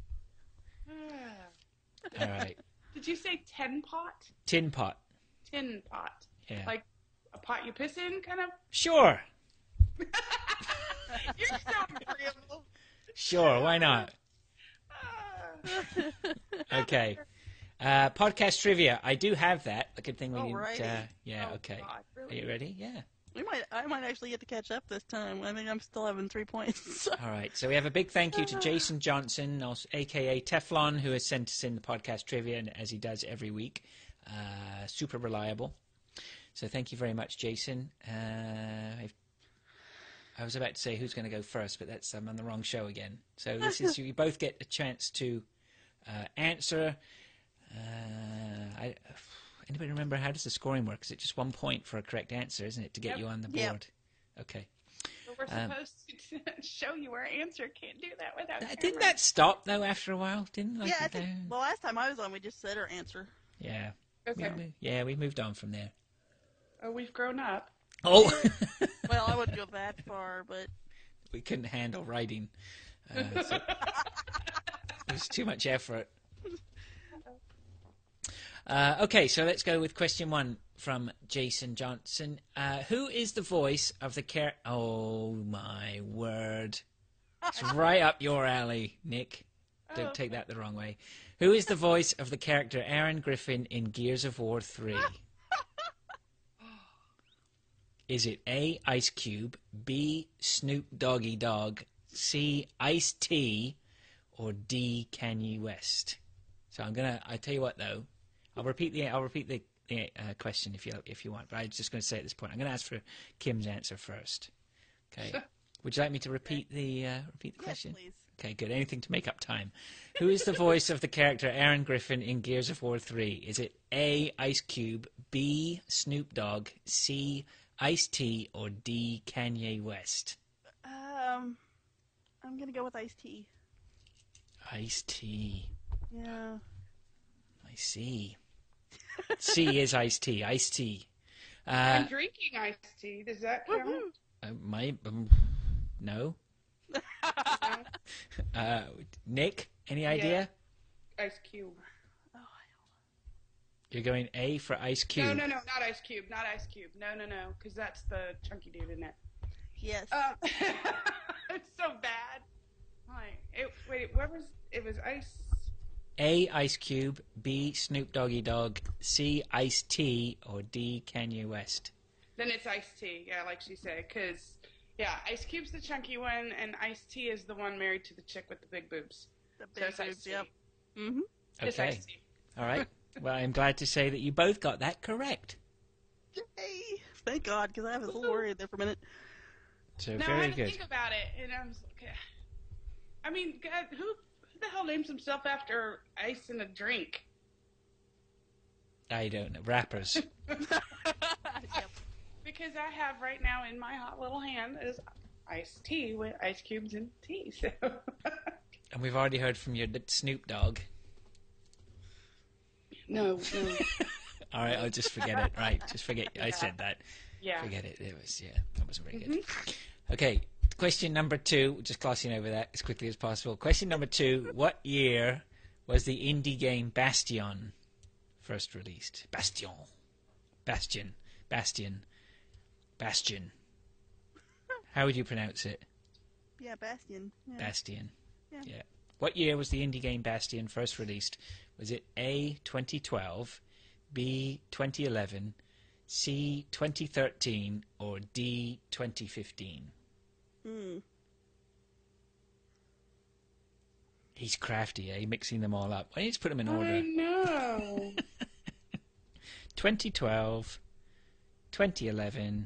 All right. Did you say tin pot? Tin pot. Tin pot. Yeah. Like a pot you piss in, kind of? Sure. You're so agreeable. Sure, why not? Okay. Podcast trivia. I do have that. A good thing we didn't. Yeah, Oh, okay. God, really? Are you ready? Yeah. I might actually get to catch up this time. I think I'm still having 3 points. All right. So we have a big thank you to Jason Johnson, also, a.k.a. Teflon, who has sent us in the podcast trivia, and as he does every week. Super reliable. So thank you very much, Jason. I was about to say who's going to go first, but that's I'm on the wrong show again. So this is you both get a chance to answer. Anybody remember how does the scoring work? Is it just 1 point for a correct answer, isn't it, to get you on the board? Yep. Okay. But we're supposed to show you our answer. Can't do that without camera. Didn't that stop though after a while? Didn't like I think the last time I was on, we just said our answer. Yeah. Okay. We moved on from there. Oh, we've grown up. Oh. Well, I wouldn't go that far, but We couldn't handle writing. So it was too much effort. Okay, so let's go with question 1 from Jason Johnson. Who is the voice of the character? Oh, my word. It's right up your alley, Nick. Don't take that the wrong way. Who is the voice of the character Aaron Griffin in Gears of War 3? Is it A, Ice Cube, B, Snoop Doggy Dogg, C, Ice-T, or D, Kanye West? So I tell you what though, I'll repeat the question if you want, but I'm just going to say at this point, I'm going to ask for Kim's answer first. Okay. Would you like me to repeat the question? yes, please. Okay, good. Anything to make up time. Who is the voice of the character Aaron Griffin in Gears of War 3? Is it A, Ice Cube, B, Snoop Dogg, C, Ice-T, or D, Kanye West? I'm gonna go with Ice-T. Ice-T. Yeah. I see. C is Ice-T. Ice-T. I'm drinking iced tea. Does that count? No. No? Nick, any idea? Ice Cube. You're going A for Ice Cube. No, not Ice Cube. Not Ice Cube. No, because that's the chunky dude in it. Yes. It's so bad. It was Ice. A, Ice Cube, B, Snoop Doggy Dogg, C, Ice-T, or D, Kanye West. Then it's Ice-T, yeah, like she said, because, yeah, Ice Cube's the chunky one, and Ice-T is the one married to the chick with the big boobs. The big it's boobs, Ice-T. yep. Mm-hmm. It's Okay. Ice-T. All right. Well, I'm glad to say that you both got that correct. Yay! Thank God, because I was a little worried there for a minute. So No, I very had to good. think about it, and I was like, I mean, God, who the hell names himself after ice in a drink? I don't know. Rappers. Yep. Because I have right now in my hot little hand is iced tea with ice cubes and tea. So And we've already heard from your Snoop Dogg. no. All right, I'll just forget it. Right, just forget I said that. Yeah. Forget it. That wasn't very good. Okay, question number 2. Just glossing over that as quickly as possible. Question number 2. What year was the indie game Bastion first released? Bastion. How would you pronounce it? Yeah, Bastion. Yeah. Bastion. Yeah. What year was the indie game Bastion first released? Was it A, 2012, B, 2011, C, 2013, or D, 2015? He's crafty, eh? Mixing them all up. Why don't you just put them in I order? know. 2012, 2011,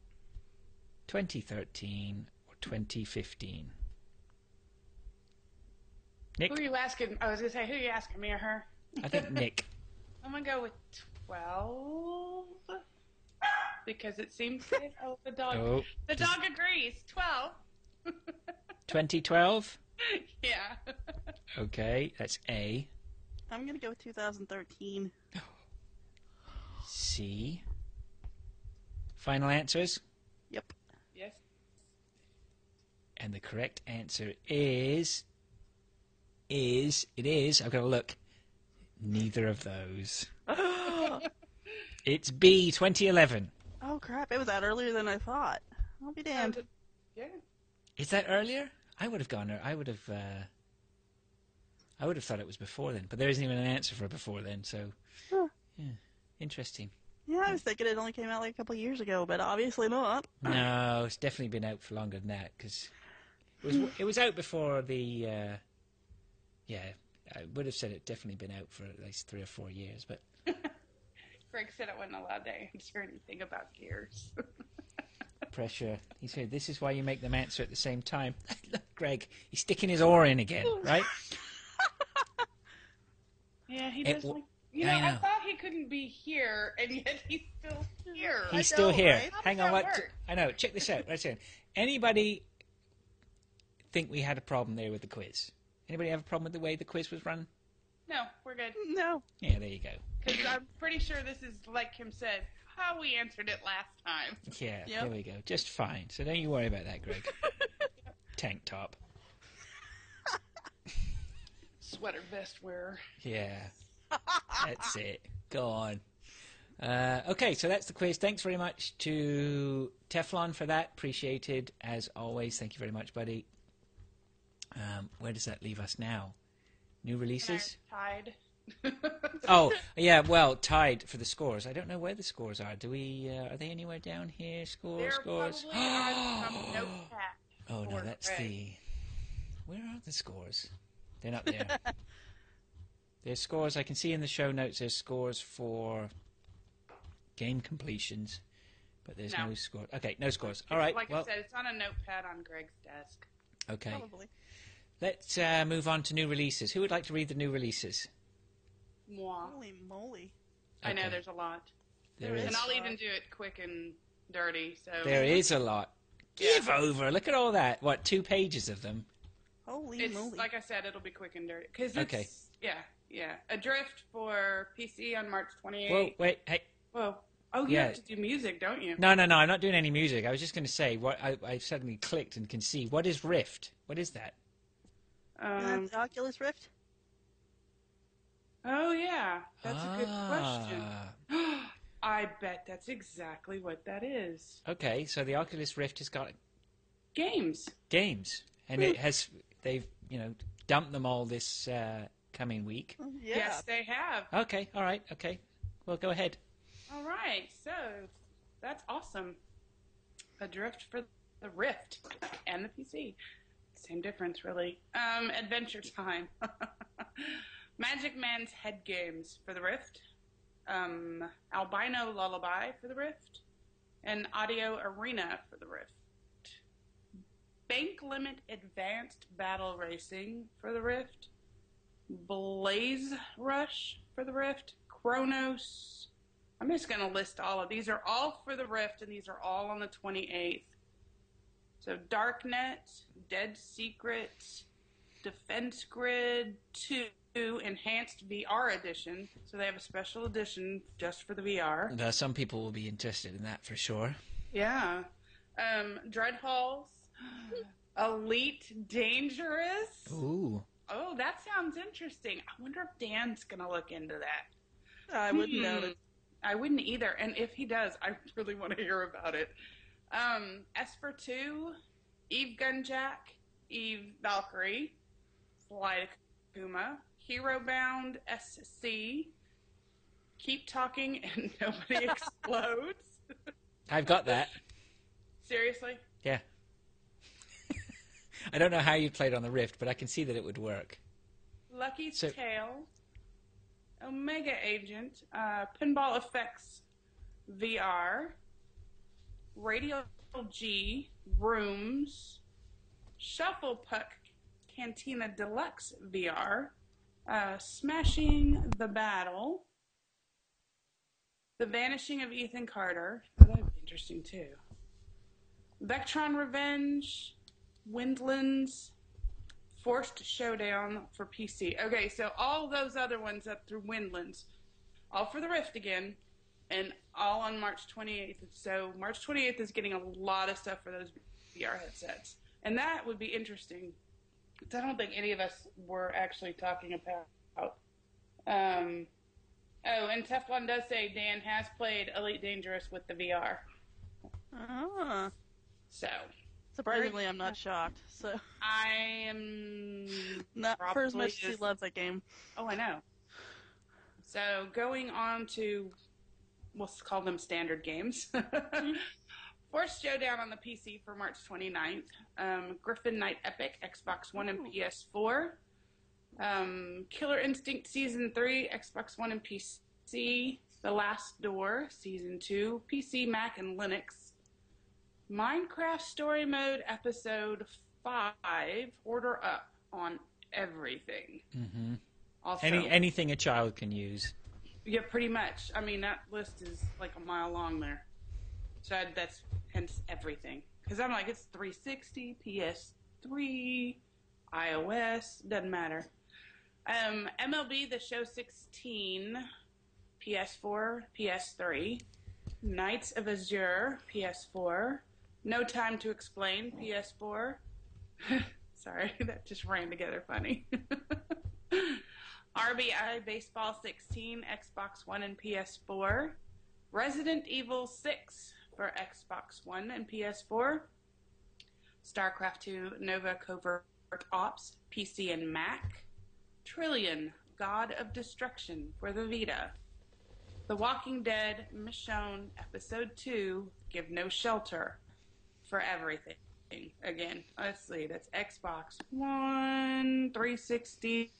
2013, or 2015? Nick? Who are you asking? I was going to say, who are you asking, me or her? I think Nick. I'm going to go with 12. Because it seems that, the dog. Oh, The dog agrees. 12. 2012? Yeah. Okay, that's A. I'm going to go with 2013. C. Final answers? Yep. Yes. And the correct answer is, I've got to look, neither of those. It's B, 2011. Oh, crap. It was out earlier than I thought. I'll be damned. Yeah. Is that earlier? I would have gone there. I would have thought it was before then, but there isn't even an answer for before then, so, Huh. yeah, interesting. Yeah, I was thinking it only came out like a couple years ago, but obviously not. No, it's definitely been out for longer than that, because it was out before the, yeah, I would have said it definitely been out for at least 3 or 4 years, but Greg said I wasn't allowed to answer anything about Gears. pressure. He said, this is why you make them answer at the same time. Look, Greg, he's sticking his oar in again, right? Yeah, he It does. w- I I know. thought he couldn't be here, and yet he's still here. He's I still know, here. right? How Hang does on, that what? work? I know. Check this out. Right here. Anybody think we had a problem there with the quiz? Anybody have a problem with the way the quiz was run? No, we're good. No. Yeah, there you go. Because I'm pretty sure this is, like Kim said, how we answered it last time. Yeah, Yep. there we go. Just fine. So don't you worry about that, Greg. Tank top. Sweater vest wearer. Yeah. That's it. Go on. Okay, so that's the quiz. Thanks very much to Teflon for that. Appreciated, as always. Thank you very much, buddy. Where does that leave us now? New releases? Tied. Oh, yeah, well, tied for the scores. I don't know where the scores are. Do we, are they anywhere down here? They're Scores? probably on some notepad. Oh, no, Or that's Greg. the... Where are the scores? They're not there. There's scores. I can see in the show notes there's scores for game completions, but there's no No. score. Okay, no scores. All right, Like well, I said, it's on a notepad on Greg's desk. okay. Probably. Let's move on to new releases. Who would like to read the new releases? Moi. Holy moly. I know Okay. there's a lot. There There is. And I'll even do it quick and dirty. So There is a lot. Yeah. Give over. Look at all that. What, 2 pages of them? Holy It's moly. like I said, it'll be quick and dirty. Because Okay. yeah. Adrift for PC on March 28th. Whoa, wait, hey. Whoa. Oh, you Yeah. have to do music, don't you? No, I'm not doing any music. I was just going to say what I suddenly clicked and can see. What is Rift? What is that? The Oculus Rift? Oh, yeah. That's a good question. Ah. I bet that's exactly what that is. Okay, so the Oculus Rift has got Games. games, and they've dumped them all this coming week. Yeah. Yes, they have. Okay, all right, okay. Well, go ahead. All right, so that's awesome. A drift for the Rift and the PC. Same difference, really. Adventure Time. Magic Man's Head Games for the Rift. Albino Lullaby for the Rift. And Audio Arena for the Rift. Bank Limit Advanced Battle Racing for the Rift. Blaze Rush for the Rift. Chronos. I'm just going to list all of these. Are all for the Rift, and these are all on the 28th. So Darknet, Dead Secret, Defense Grid 2 Enhanced VR Edition. So they have a special edition just for the VR. Some people will be interested in that for sure. Yeah. Dreadhalls, Elite Dangerous. Ooh. Oh, that sounds interesting. I wonder if Dan's going to look into that. I wouldn't know it. I wouldn't either. And if he does, I really want to hear about it. Esper 2, Eve Gunjack, Eve Valkyrie, Slide Akuma, Hero Bound SC, Keep Talking and Nobody Explodes. I've got that. Seriously? Yeah. I don't know how you played on the Rift, but I can see that it would work. Lucky's Tale, Omega Agent, Pinball Effects VR, Radial G, Rooms, Shuffle Puck Cantina Deluxe VR, Smashing the Battle, The Vanishing of Ethan Carter. Oh, that would be interesting too. Vectron Revenge, Windlands, Forced Showdown for PC. Okay, so all those other ones up through Windlands, all for the Rift again, and all on March 28th. So March 28th is getting a lot of stuff for those VR headsets. And that would be interesting. I don't think any of us were actually talking about. And Teflon does say Dan has played Elite Dangerous with the VR. Ah. So. Surprisingly, I'm not shocked. So I am not for as much as he loves that game. Oh, I know. So going on to, we'll call them standard games. Force Showdown on the PC for March 29th. Griffin Knight Epic, Xbox One and PS4. Killer Instinct Season 3, Xbox One and PC. The Last Door, Season 2, PC, Mac, and Linux. Minecraft Story Mode Episode 5, Order Up on everything. Mm-hmm. Also, anything a child can use. Yeah, pretty much. I mean, that list is like a mile long there. So that's hence everything. Because I'm like, it's 360, PS3, iOS, doesn't matter. MLB The Show 16, PS4, PS3. Knights of Azure, PS4. No Time to Explain, PS4. Sorry, that just ran together funny. RBI Baseball 16, Xbox One and PS4. Resident Evil 6 for Xbox One and PS4. StarCraft 2 Nova Covert Ops, PC and Mac. Trillion, God of Destruction for the Vita. The Walking Dead, Michonne, Episode 2, Give No Shelter for everything. Again, let's see, that's Xbox One, 360,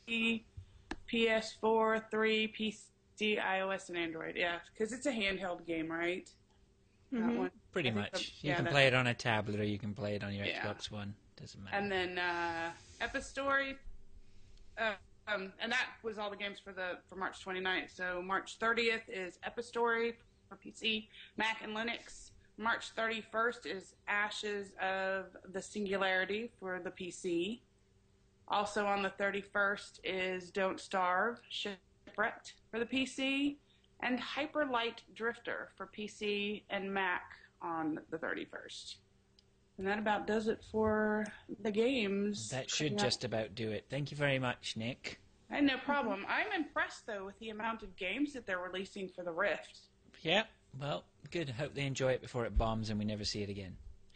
PS4, 3, PC, iOS, and Android. Yeah, because it's a handheld game, right? Mm-hmm. That one. Pretty much. You can play it on a tablet or you can play it on your Xbox One. Doesn't matter. And then Epistory, and that was all the games for March 29th. So March 30th is Epistory for PC, Mac, and Linux. March 31st is Ashes of the Singularity for the PC. Also on the 31st is Don't Starve, Shipwrecked for the PC. and Hyper Light Drifter for PC and Mac on the 31st. And that about does it for the games. That should just about do it. Thank you very much, Nick. And no problem. I'm impressed, though, with the amount of games that they're releasing for the Rift. Yeah, well, good. I hope they enjoy it before it bombs and we never see it again.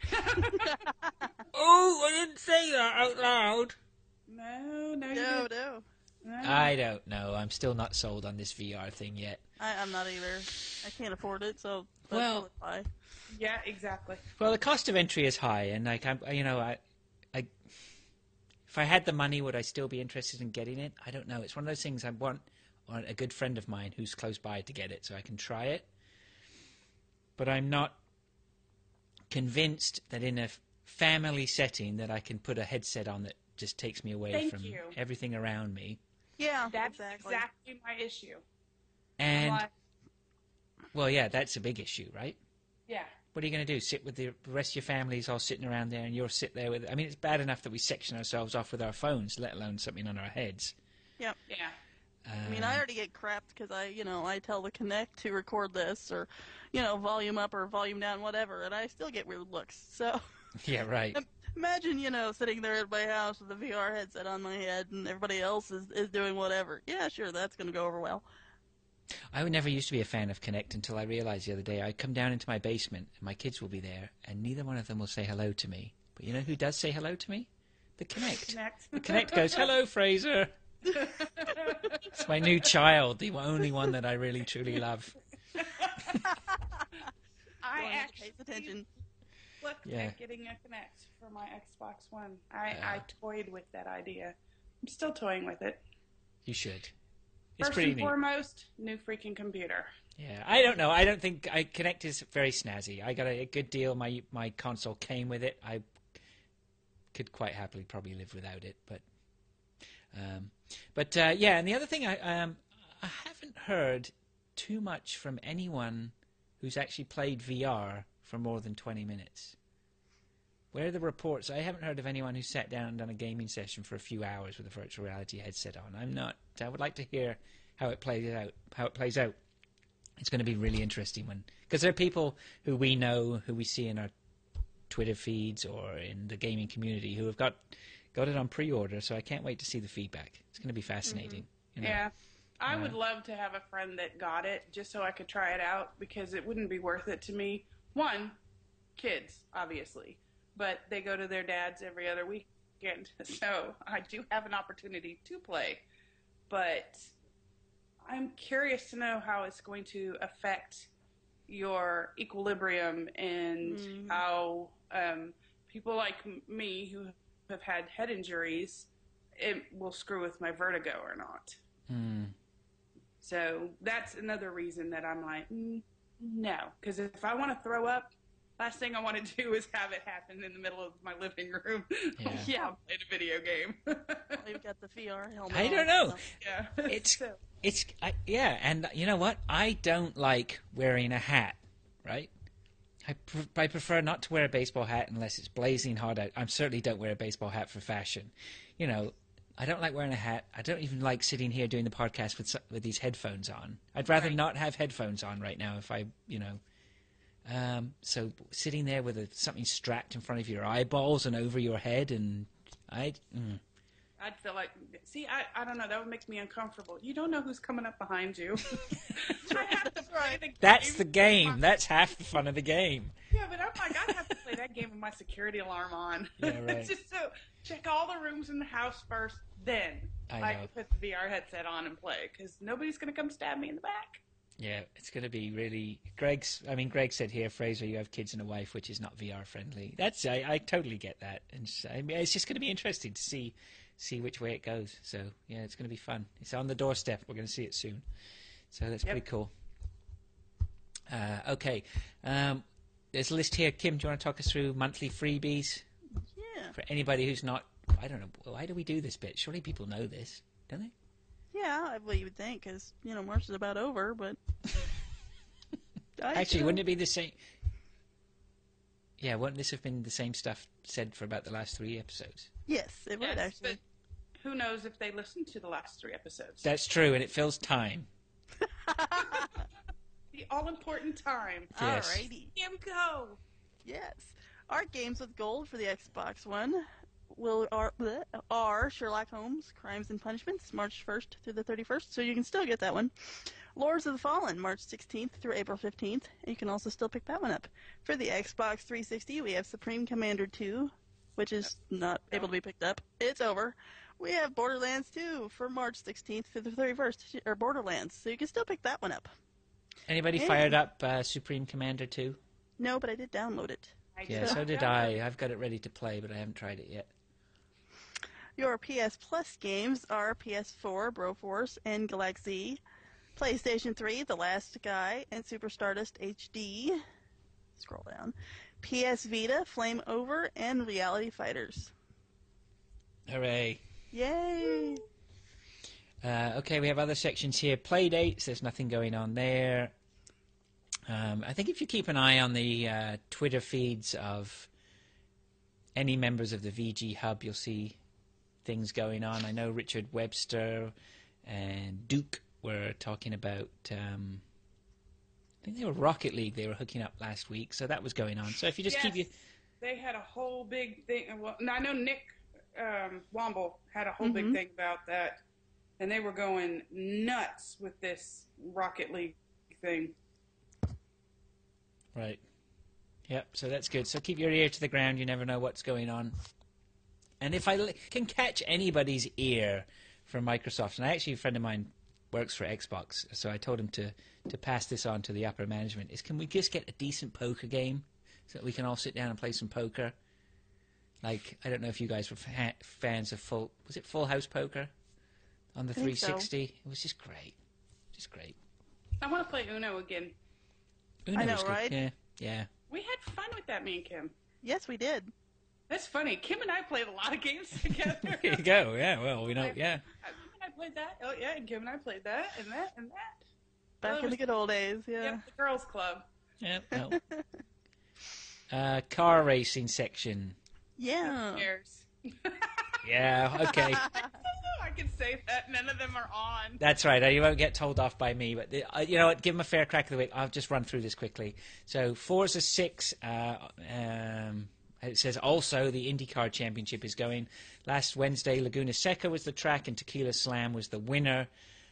Oh, I didn't say that out loud. No. No. I don't know. I'm still not sold on this VR thing yet. I'm not either. I can't afford it, so that's Well- why. Yeah, exactly. Well, the cost of entry is high, and like if I had the money, would I still be interested in getting it? I don't know. It's one of those things I want a good friend of mine who's close by to get it, so I can try it. But I'm not convinced that in a family setting that I can put a headset on that just takes me away Thank from you. everything around me. Yeah, That's exactly. exactly my issue. And I'm like, well, yeah, that's a big issue, right? yeah. What are you going to do? Sit with the rest of your families all sitting around there, and you'll sit there with... I mean, it's bad enough that we section ourselves off with our phones, let alone something on our heads. Yep. Yeah. I mean, I already get crapped because I tell the Kinect to record this or, volume up or volume down, whatever, and I still get weird looks. So Yeah, right. imagine, sitting there at my house with a VR headset on my head and everybody else is doing whatever. Yeah, sure, that's going to go over well. I never used to be a fan of Kinect until I realized the other day I'd come down into my basement and my kids will be there and neither one of them will say hello to me. But you know who does say hello to me? The Kinect. The Kinect goes, "Hello, Fraser." It's my new child, the only one that I really truly love. I One that actually pays attention. looked Yeah. at getting a Kinect for my Xbox One. I toyed with that idea. I'm still toying with it. You should. It's First pretty and neat. foremost, new freaking computer. Yeah, I don't know. I don't think Kinect is very snazzy. I got a good deal. My console came with it. I could quite happily probably live without it, but yeah. And the other thing, I haven't heard too much from anyone who's actually played VR for more than 20 minutes. Where are the reports? I haven't heard of anyone who sat down and done a gaming session for a few hours with a virtual reality headset on. I would like to hear how it plays out. It's going to be really interesting because there are people who we know, who we see in our Twitter feeds or in the gaming community who have got it on pre-order. So I can't wait to see the feedback. It's going to be fascinating. Yeah. I would love to have a friend that got it just so I could try it out because it wouldn't be worth it to me. One, kids, obviously, but they go to their dad's every other weekend. So I do have an opportunity to play, but I'm curious to know how it's going to affect your equilibrium and how people like me who have had head injuries, it will screw with my vertigo or not. So that's another reason that I'm like, no. Because if I want to throw up, last thing I want to do is have it happen in the middle of my living room. Yeah. I'm playing a video game. They've got the VR helmet. I don't on, know. so- Yeah. And you know what? I don't like wearing a hat, right? I prefer not to wear a baseball hat unless it's blazing hot out. I certainly don't wear a baseball hat for fashion. I don't like wearing a hat. I don't even like sitting here doing the podcast with these headphones on. I'd rather not have headphones on right now if so sitting there with something strapped in front of your eyeballs and over your head, and I'd feel like, I don't know, that would make me uncomfortable. You don't know who's coming up behind you. That's right. That's the game. That's half the fun of the game. Yeah, but I'm like, I'd have to play that game with my security alarm on. Yeah, right. Just so check all the rooms in the house first, then I I know. can put the VR headset on and play, because nobody's going to come stab me in the back. Yeah, it's going to be really. Greg said here, Fraser, you have kids and a wife, which is not VR friendly. I totally get that, and it's just going to be interesting to see which way it goes. So yeah, it's going to be fun. It's on the doorstep. We're going to see it soon. So that's pretty cool. Okay, there's a list here. Kim, do you want to talk us through monthly freebies Yeah. for anybody who's not? I don't know. Why do we do this bit? Surely people know this, don't they? Yeah, well, you would think, because, March is about over, but... Actually, wouldn't it be the same? Yeah, wouldn't this have been the same stuff said for about the last 3 episodes? Yes, it would, Yes, actually. but who knows if they listened to the last 3 episodes? That's true, and it fills time. The all-important time. Yes. Alrighty. Kim, go! Yes. Our games with gold for the Xbox One are Sherlock Holmes, Crimes and Punishments, March 1st through the 31st, so you can still get that one. Lords of the Fallen, March 16th through April 15th, and you can also still pick that one up. For the Xbox 360, we have Supreme Commander 2, which is not able to be picked up. It's over. We have Borderlands 2 for March 16th through the 31st, or Borderlands, so you can still pick that one up. Anybody fired up Supreme Commander 2? No, but I did download it. Yeah, so did I. I've got it ready to play, but I haven't tried it yet. Your PS Plus games are PS4, Broforce, and Galaxy. PlayStation 3, The Last Guy, and Super Stardust HD. Scroll down. PS Vita, Flame Over, and Reality Fighters. Hooray. Yay! Okay, we have other sections here. Play dates, there's nothing going on there. I think if you keep an eye on the Twitter feeds of any members of the VG Hub, you'll see things going on. I know Richard Webster and Duke were talking about, I think they were Rocket League they were hooking up last week, so that was going on. So if you just keep you... They had a whole big thing. Well, I know Nick Womble had a whole big thing about that, and they were going nuts with this Rocket League thing. Right. Yep, so that's good. So keep your ear to the ground. You never know what's going on. And if I can catch anybody's ear from Microsoft, and actually a friend of mine works for Xbox, so I told him to pass this on to the upper management, is can we just get a decent poker game so that we can all sit down and play some poker? Like, I don't know if you guys were fans of Full House Poker on the 360? So. It was just great. Just great. I want to play Uno again. Uno I know, was good. right? Yeah. We had fun with that, me and Kim. Yes, we did. That's funny. Kim and I played a lot of games together. There you go. Yeah, well, we know, yeah. Kim and I played that. Oh, yeah, and Kim and I played that and that and that. Back in the good old days, yeah. Yep, the girls' club. Yeah, well. Car racing section. Yeah. Cheers. Yeah, okay. I can say that. None of them are on. That's right. You won't get told off by me. But you know what? Give them a fair crack of the whip. I'll just run through this quickly. So Forza 6, it says also the IndyCar Championship is going. Last Wednesday, Laguna Seca was the track and Tequila Slam was the winner.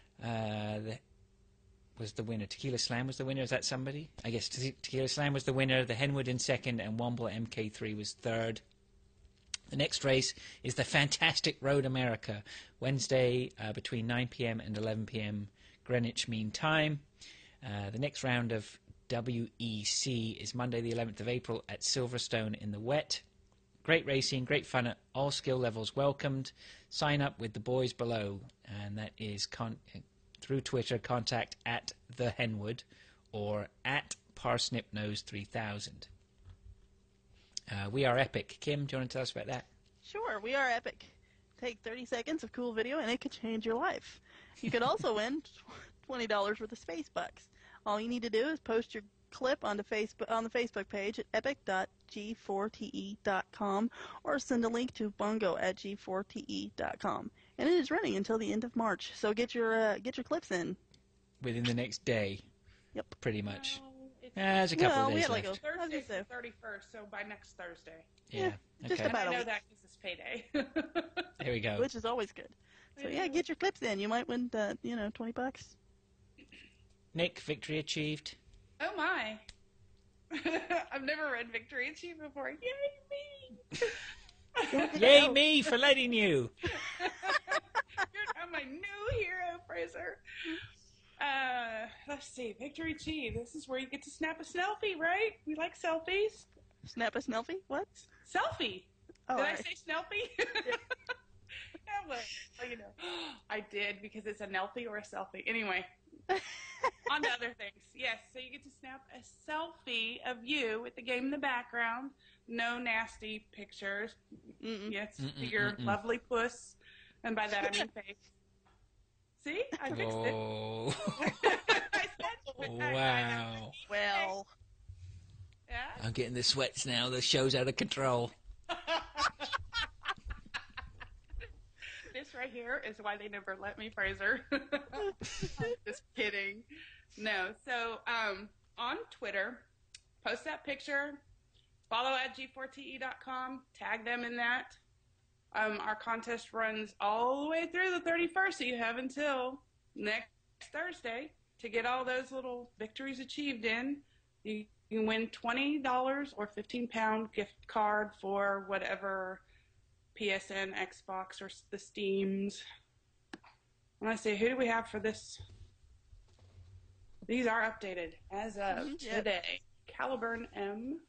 Tequila Slam was the winner. Is that somebody? I guess Tequila Slam was the winner. The Henwood in second and Womble MK3 was third. The next race is the Fantastic Road America, Wednesday between 9 p.m. and 11 p.m. Greenwich Mean Time. The next round of WEC is Monday the 11th of April at Silverstone in the Wet. Great racing, great fun at all skill levels welcomed. Sign up with the boys below, and that is through Twitter, contact at the Henwood or at ParsnipNose3000. We are epic. Kim, do you want to tell us about that? Sure, we are epic. Take 30 seconds of cool video and it could change your life. You could also win $20 worth of Space Bucks. All you need to do is post your clip on the Facebook page at epic.g4te.com or send a link to bongo@g4te.com. And it is running until the end of March, so get your clips in. Within the next day. Yep. Pretty much. It's There's a couple of days left. Thursday's the 31st, so by next Thursday. Yeah. Just Okay. about I a know week. that because it's payday. There we go. Which is always good. So yeah, get your clips in. You might win, $20. Nick, victory achieved. Oh my. I've never read Victory Achieved before. Yay me! Yay me for letting you. You're my new hero, Fraser. Let's see. Victory Achieved. This is where you get to snap a selfie, right? We like selfies. Snap a selfie? What? Selfie. Oh, Did I alright. say snelfie? Yeah, but, I did because it's a nelfie or a selfie. Anyway. On to other things. Yes, so you get to snap a selfie of you with the game in the background. No nasty pictures. Yes, your lovely puss. And by that I mean face. See? I fixed it. Oh. I said Wow. Well, Yeah. I'm getting the sweats now. The show's out of control. This right here is why they never let me, Fraser. Just kidding. No. So on Twitter, post that picture, follow at g4te.com, tag them in that. Our contest runs all the way through the 31st, so you have until next Thursday to get all those little victories achieved in. You can win $20 or £15 gift card for whatever PSN, Xbox, or the Steams. And I say, who do we have for this? These are updated as of today. Caliburn M.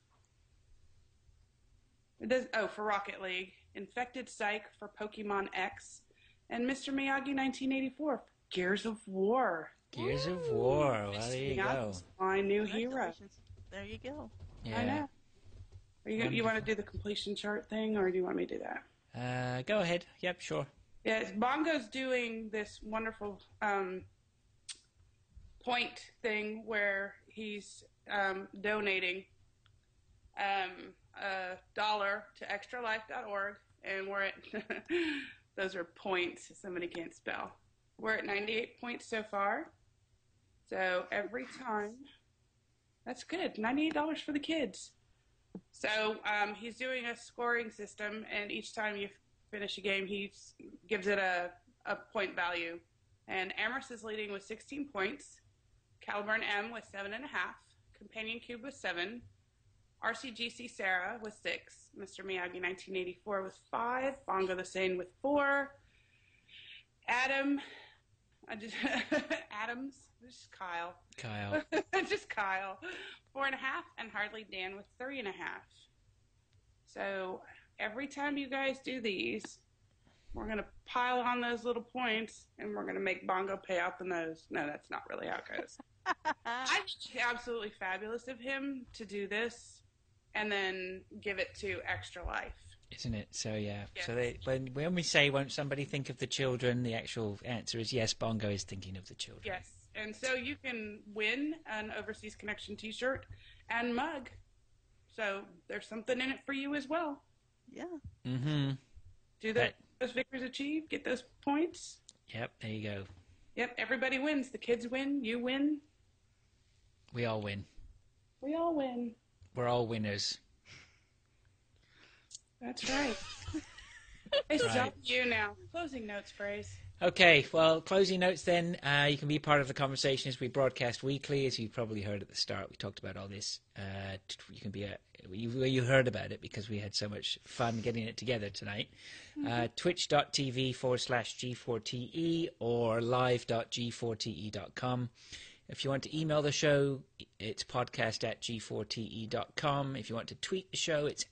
It does, for Rocket League. Infected Psych for Pokemon X. And Mr. Miyagi 1984 for Gears of War. Gears of War. Well, there you go. My new hero. There you go. Yeah. I know. You want to do the completion chart thing, or do you want me to do that? Go ahead. Yep, sure. Yeah, Bongo's doing this wonderful point thing where he's donating $1 to extralife.org, and we're at those are points somebody can't spell. We're at 98 points so far. So every time, that's good. $98 for the kids. So he's doing a scoring system, and each time you finish a game, he gives it a point value. And Amherst is leading with 16 points. Caliburn M with 7.5. Companion Cube with 7. RCGC Sarah with 6. Mr. Miyagi 1984 with 5. Bongo the Sane with 4. Adams, just Kyle. Just Kyle, 4.5, and Hardly Dan with 3.5. So every time you guys do these, we're going to pile on those little points, and we're going to make Bongo pay out the nose. No, that's not really how it goes. It's absolutely fabulous of him to do this and then give it to Extra Life. Isn't it? So, yeah. Yes. So when we say, won't somebody think of the children, the actual answer is yes, Bongo is thinking of the children. Yes. And so you can win an Overseas Connection t-shirt and mug. So there's something in it for you as well. Yeah. Mm-hmm. Do those victories achieve? Get those points? Yep, there you go. Yep, everybody wins. The kids win. You win. We all win. We all win. We're all winners. That's right. It's right. You now. Closing notes, phrase. Okay, well, closing notes then. You can be part of the conversation as we broadcast weekly. As you probably heard at the start, we talked about all this. You can be you heard about it because we had so much fun getting it together tonight. Twitch.tv/G4TE or live.g4te.com. If you want to email the show, it's podcast@g4te.com. If you want to tweet the show, it's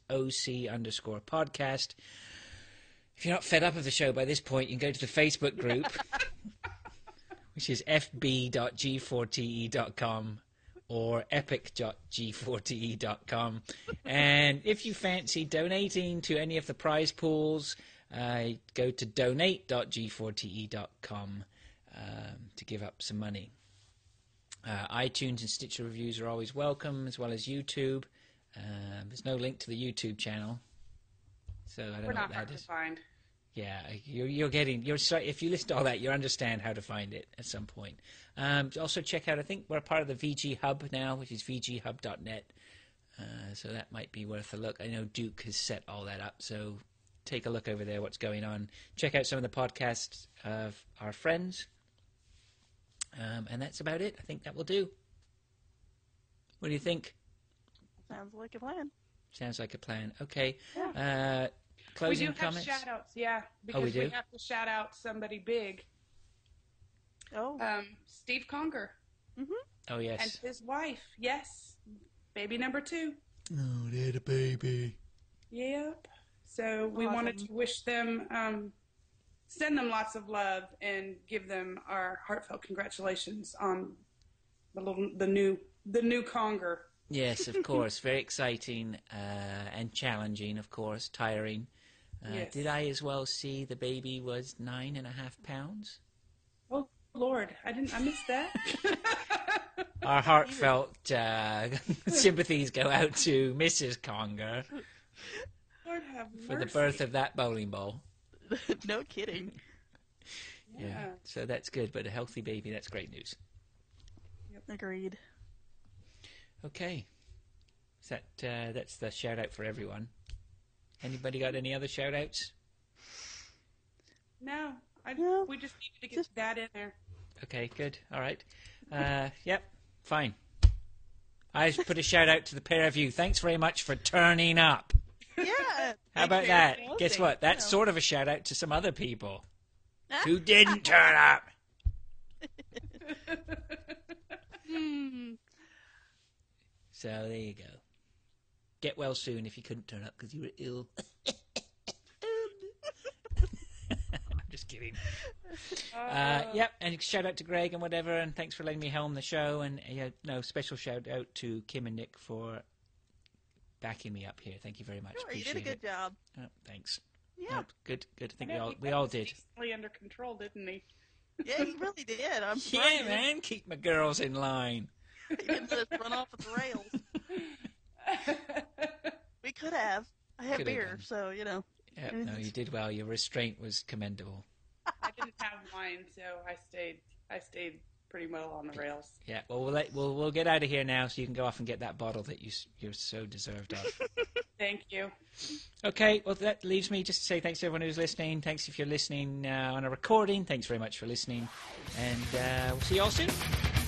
@OC_podcast. If you're not fed up of the show by this point, you can go to the Facebook group, which is fb.g4te.com or epic.g4te.com. And if you fancy donating to any of the prize pools, go to donate.g4te.com to give up some money. iTunes and Stitcher reviews are always welcome, as well as YouTube. There's no link to the YouTube channel, so I don't know what that is. Find. Yeah, if you list all that, you'll understand how to find it at some point. Also check out, I think we're part of the VG Hub now, which is vghub.net. So that might be worth a look. I know Duke has set all that up, so take a look over there, what's going on. Check out some of the podcasts of our friends. And that's about it. I think that will do. What do you think? Sounds like a plan. Sounds like a plan. Okay. Yeah. Closing comments? We do have shout-outs, yeah. Because we have to shout out somebody big. Oh. Steve Conger. Mm-hmm. Oh, yes. And his wife, yes. Baby number 2. Oh, they had a baby. Yep. So we wanted to wish them, send them lots of love and give them our heartfelt congratulations on the new Conger. Yes, of course. Very exciting and challenging, of course, tiring. Yes. Did I as well see the baby was 9.5 pounds? Oh, Lord. I missed that. Our heartfelt sympathies go out to Mrs. Conger Lord have mercy. for the birth of that bowling ball. No kidding. Yeah, so that's good, but a healthy baby, that's great news. Agreed. Okay. Is that that's the shout out for everyone. Anybody got any other shout outs? No, No. we just needed to get that in there. Okay, good. All right. Yep, fine. I just put a shout out to the pair of you. Thanks very much for turning up. Yeah. How about that? Guess what? That's sort of a shout out to some other people who didn't turn up. So there you go. Get well soon if you couldn't turn up because you were ill. I'm just kidding. Yep, and shout out to Greg and whatever, and thanks for letting me helm the show. And special shout out to Kim and Nick for backing me up here. Thank you very much. Sure, you Appreciate did a good job. Oh, thanks. Yeah. Oh, good. I think we all did. Really under control, didn't he? Yeah, he really did. I'm Yeah, man, keep my girls in line. He didn't let us run off with the rails. We could have. I had Could have beer, done. so Yeah, no, you did well. Your restraint was commendable. I didn't have wine, so I stayed pretty well on the rails. Yeah, well, we'll get out of here now, so you can go off and get that bottle that you're so deserved of. Thank you. Okay, well, that leaves me just to say thanks to everyone who's listening. Thanks if you're listening on a recording. Thanks very much for listening, and we'll see you all soon.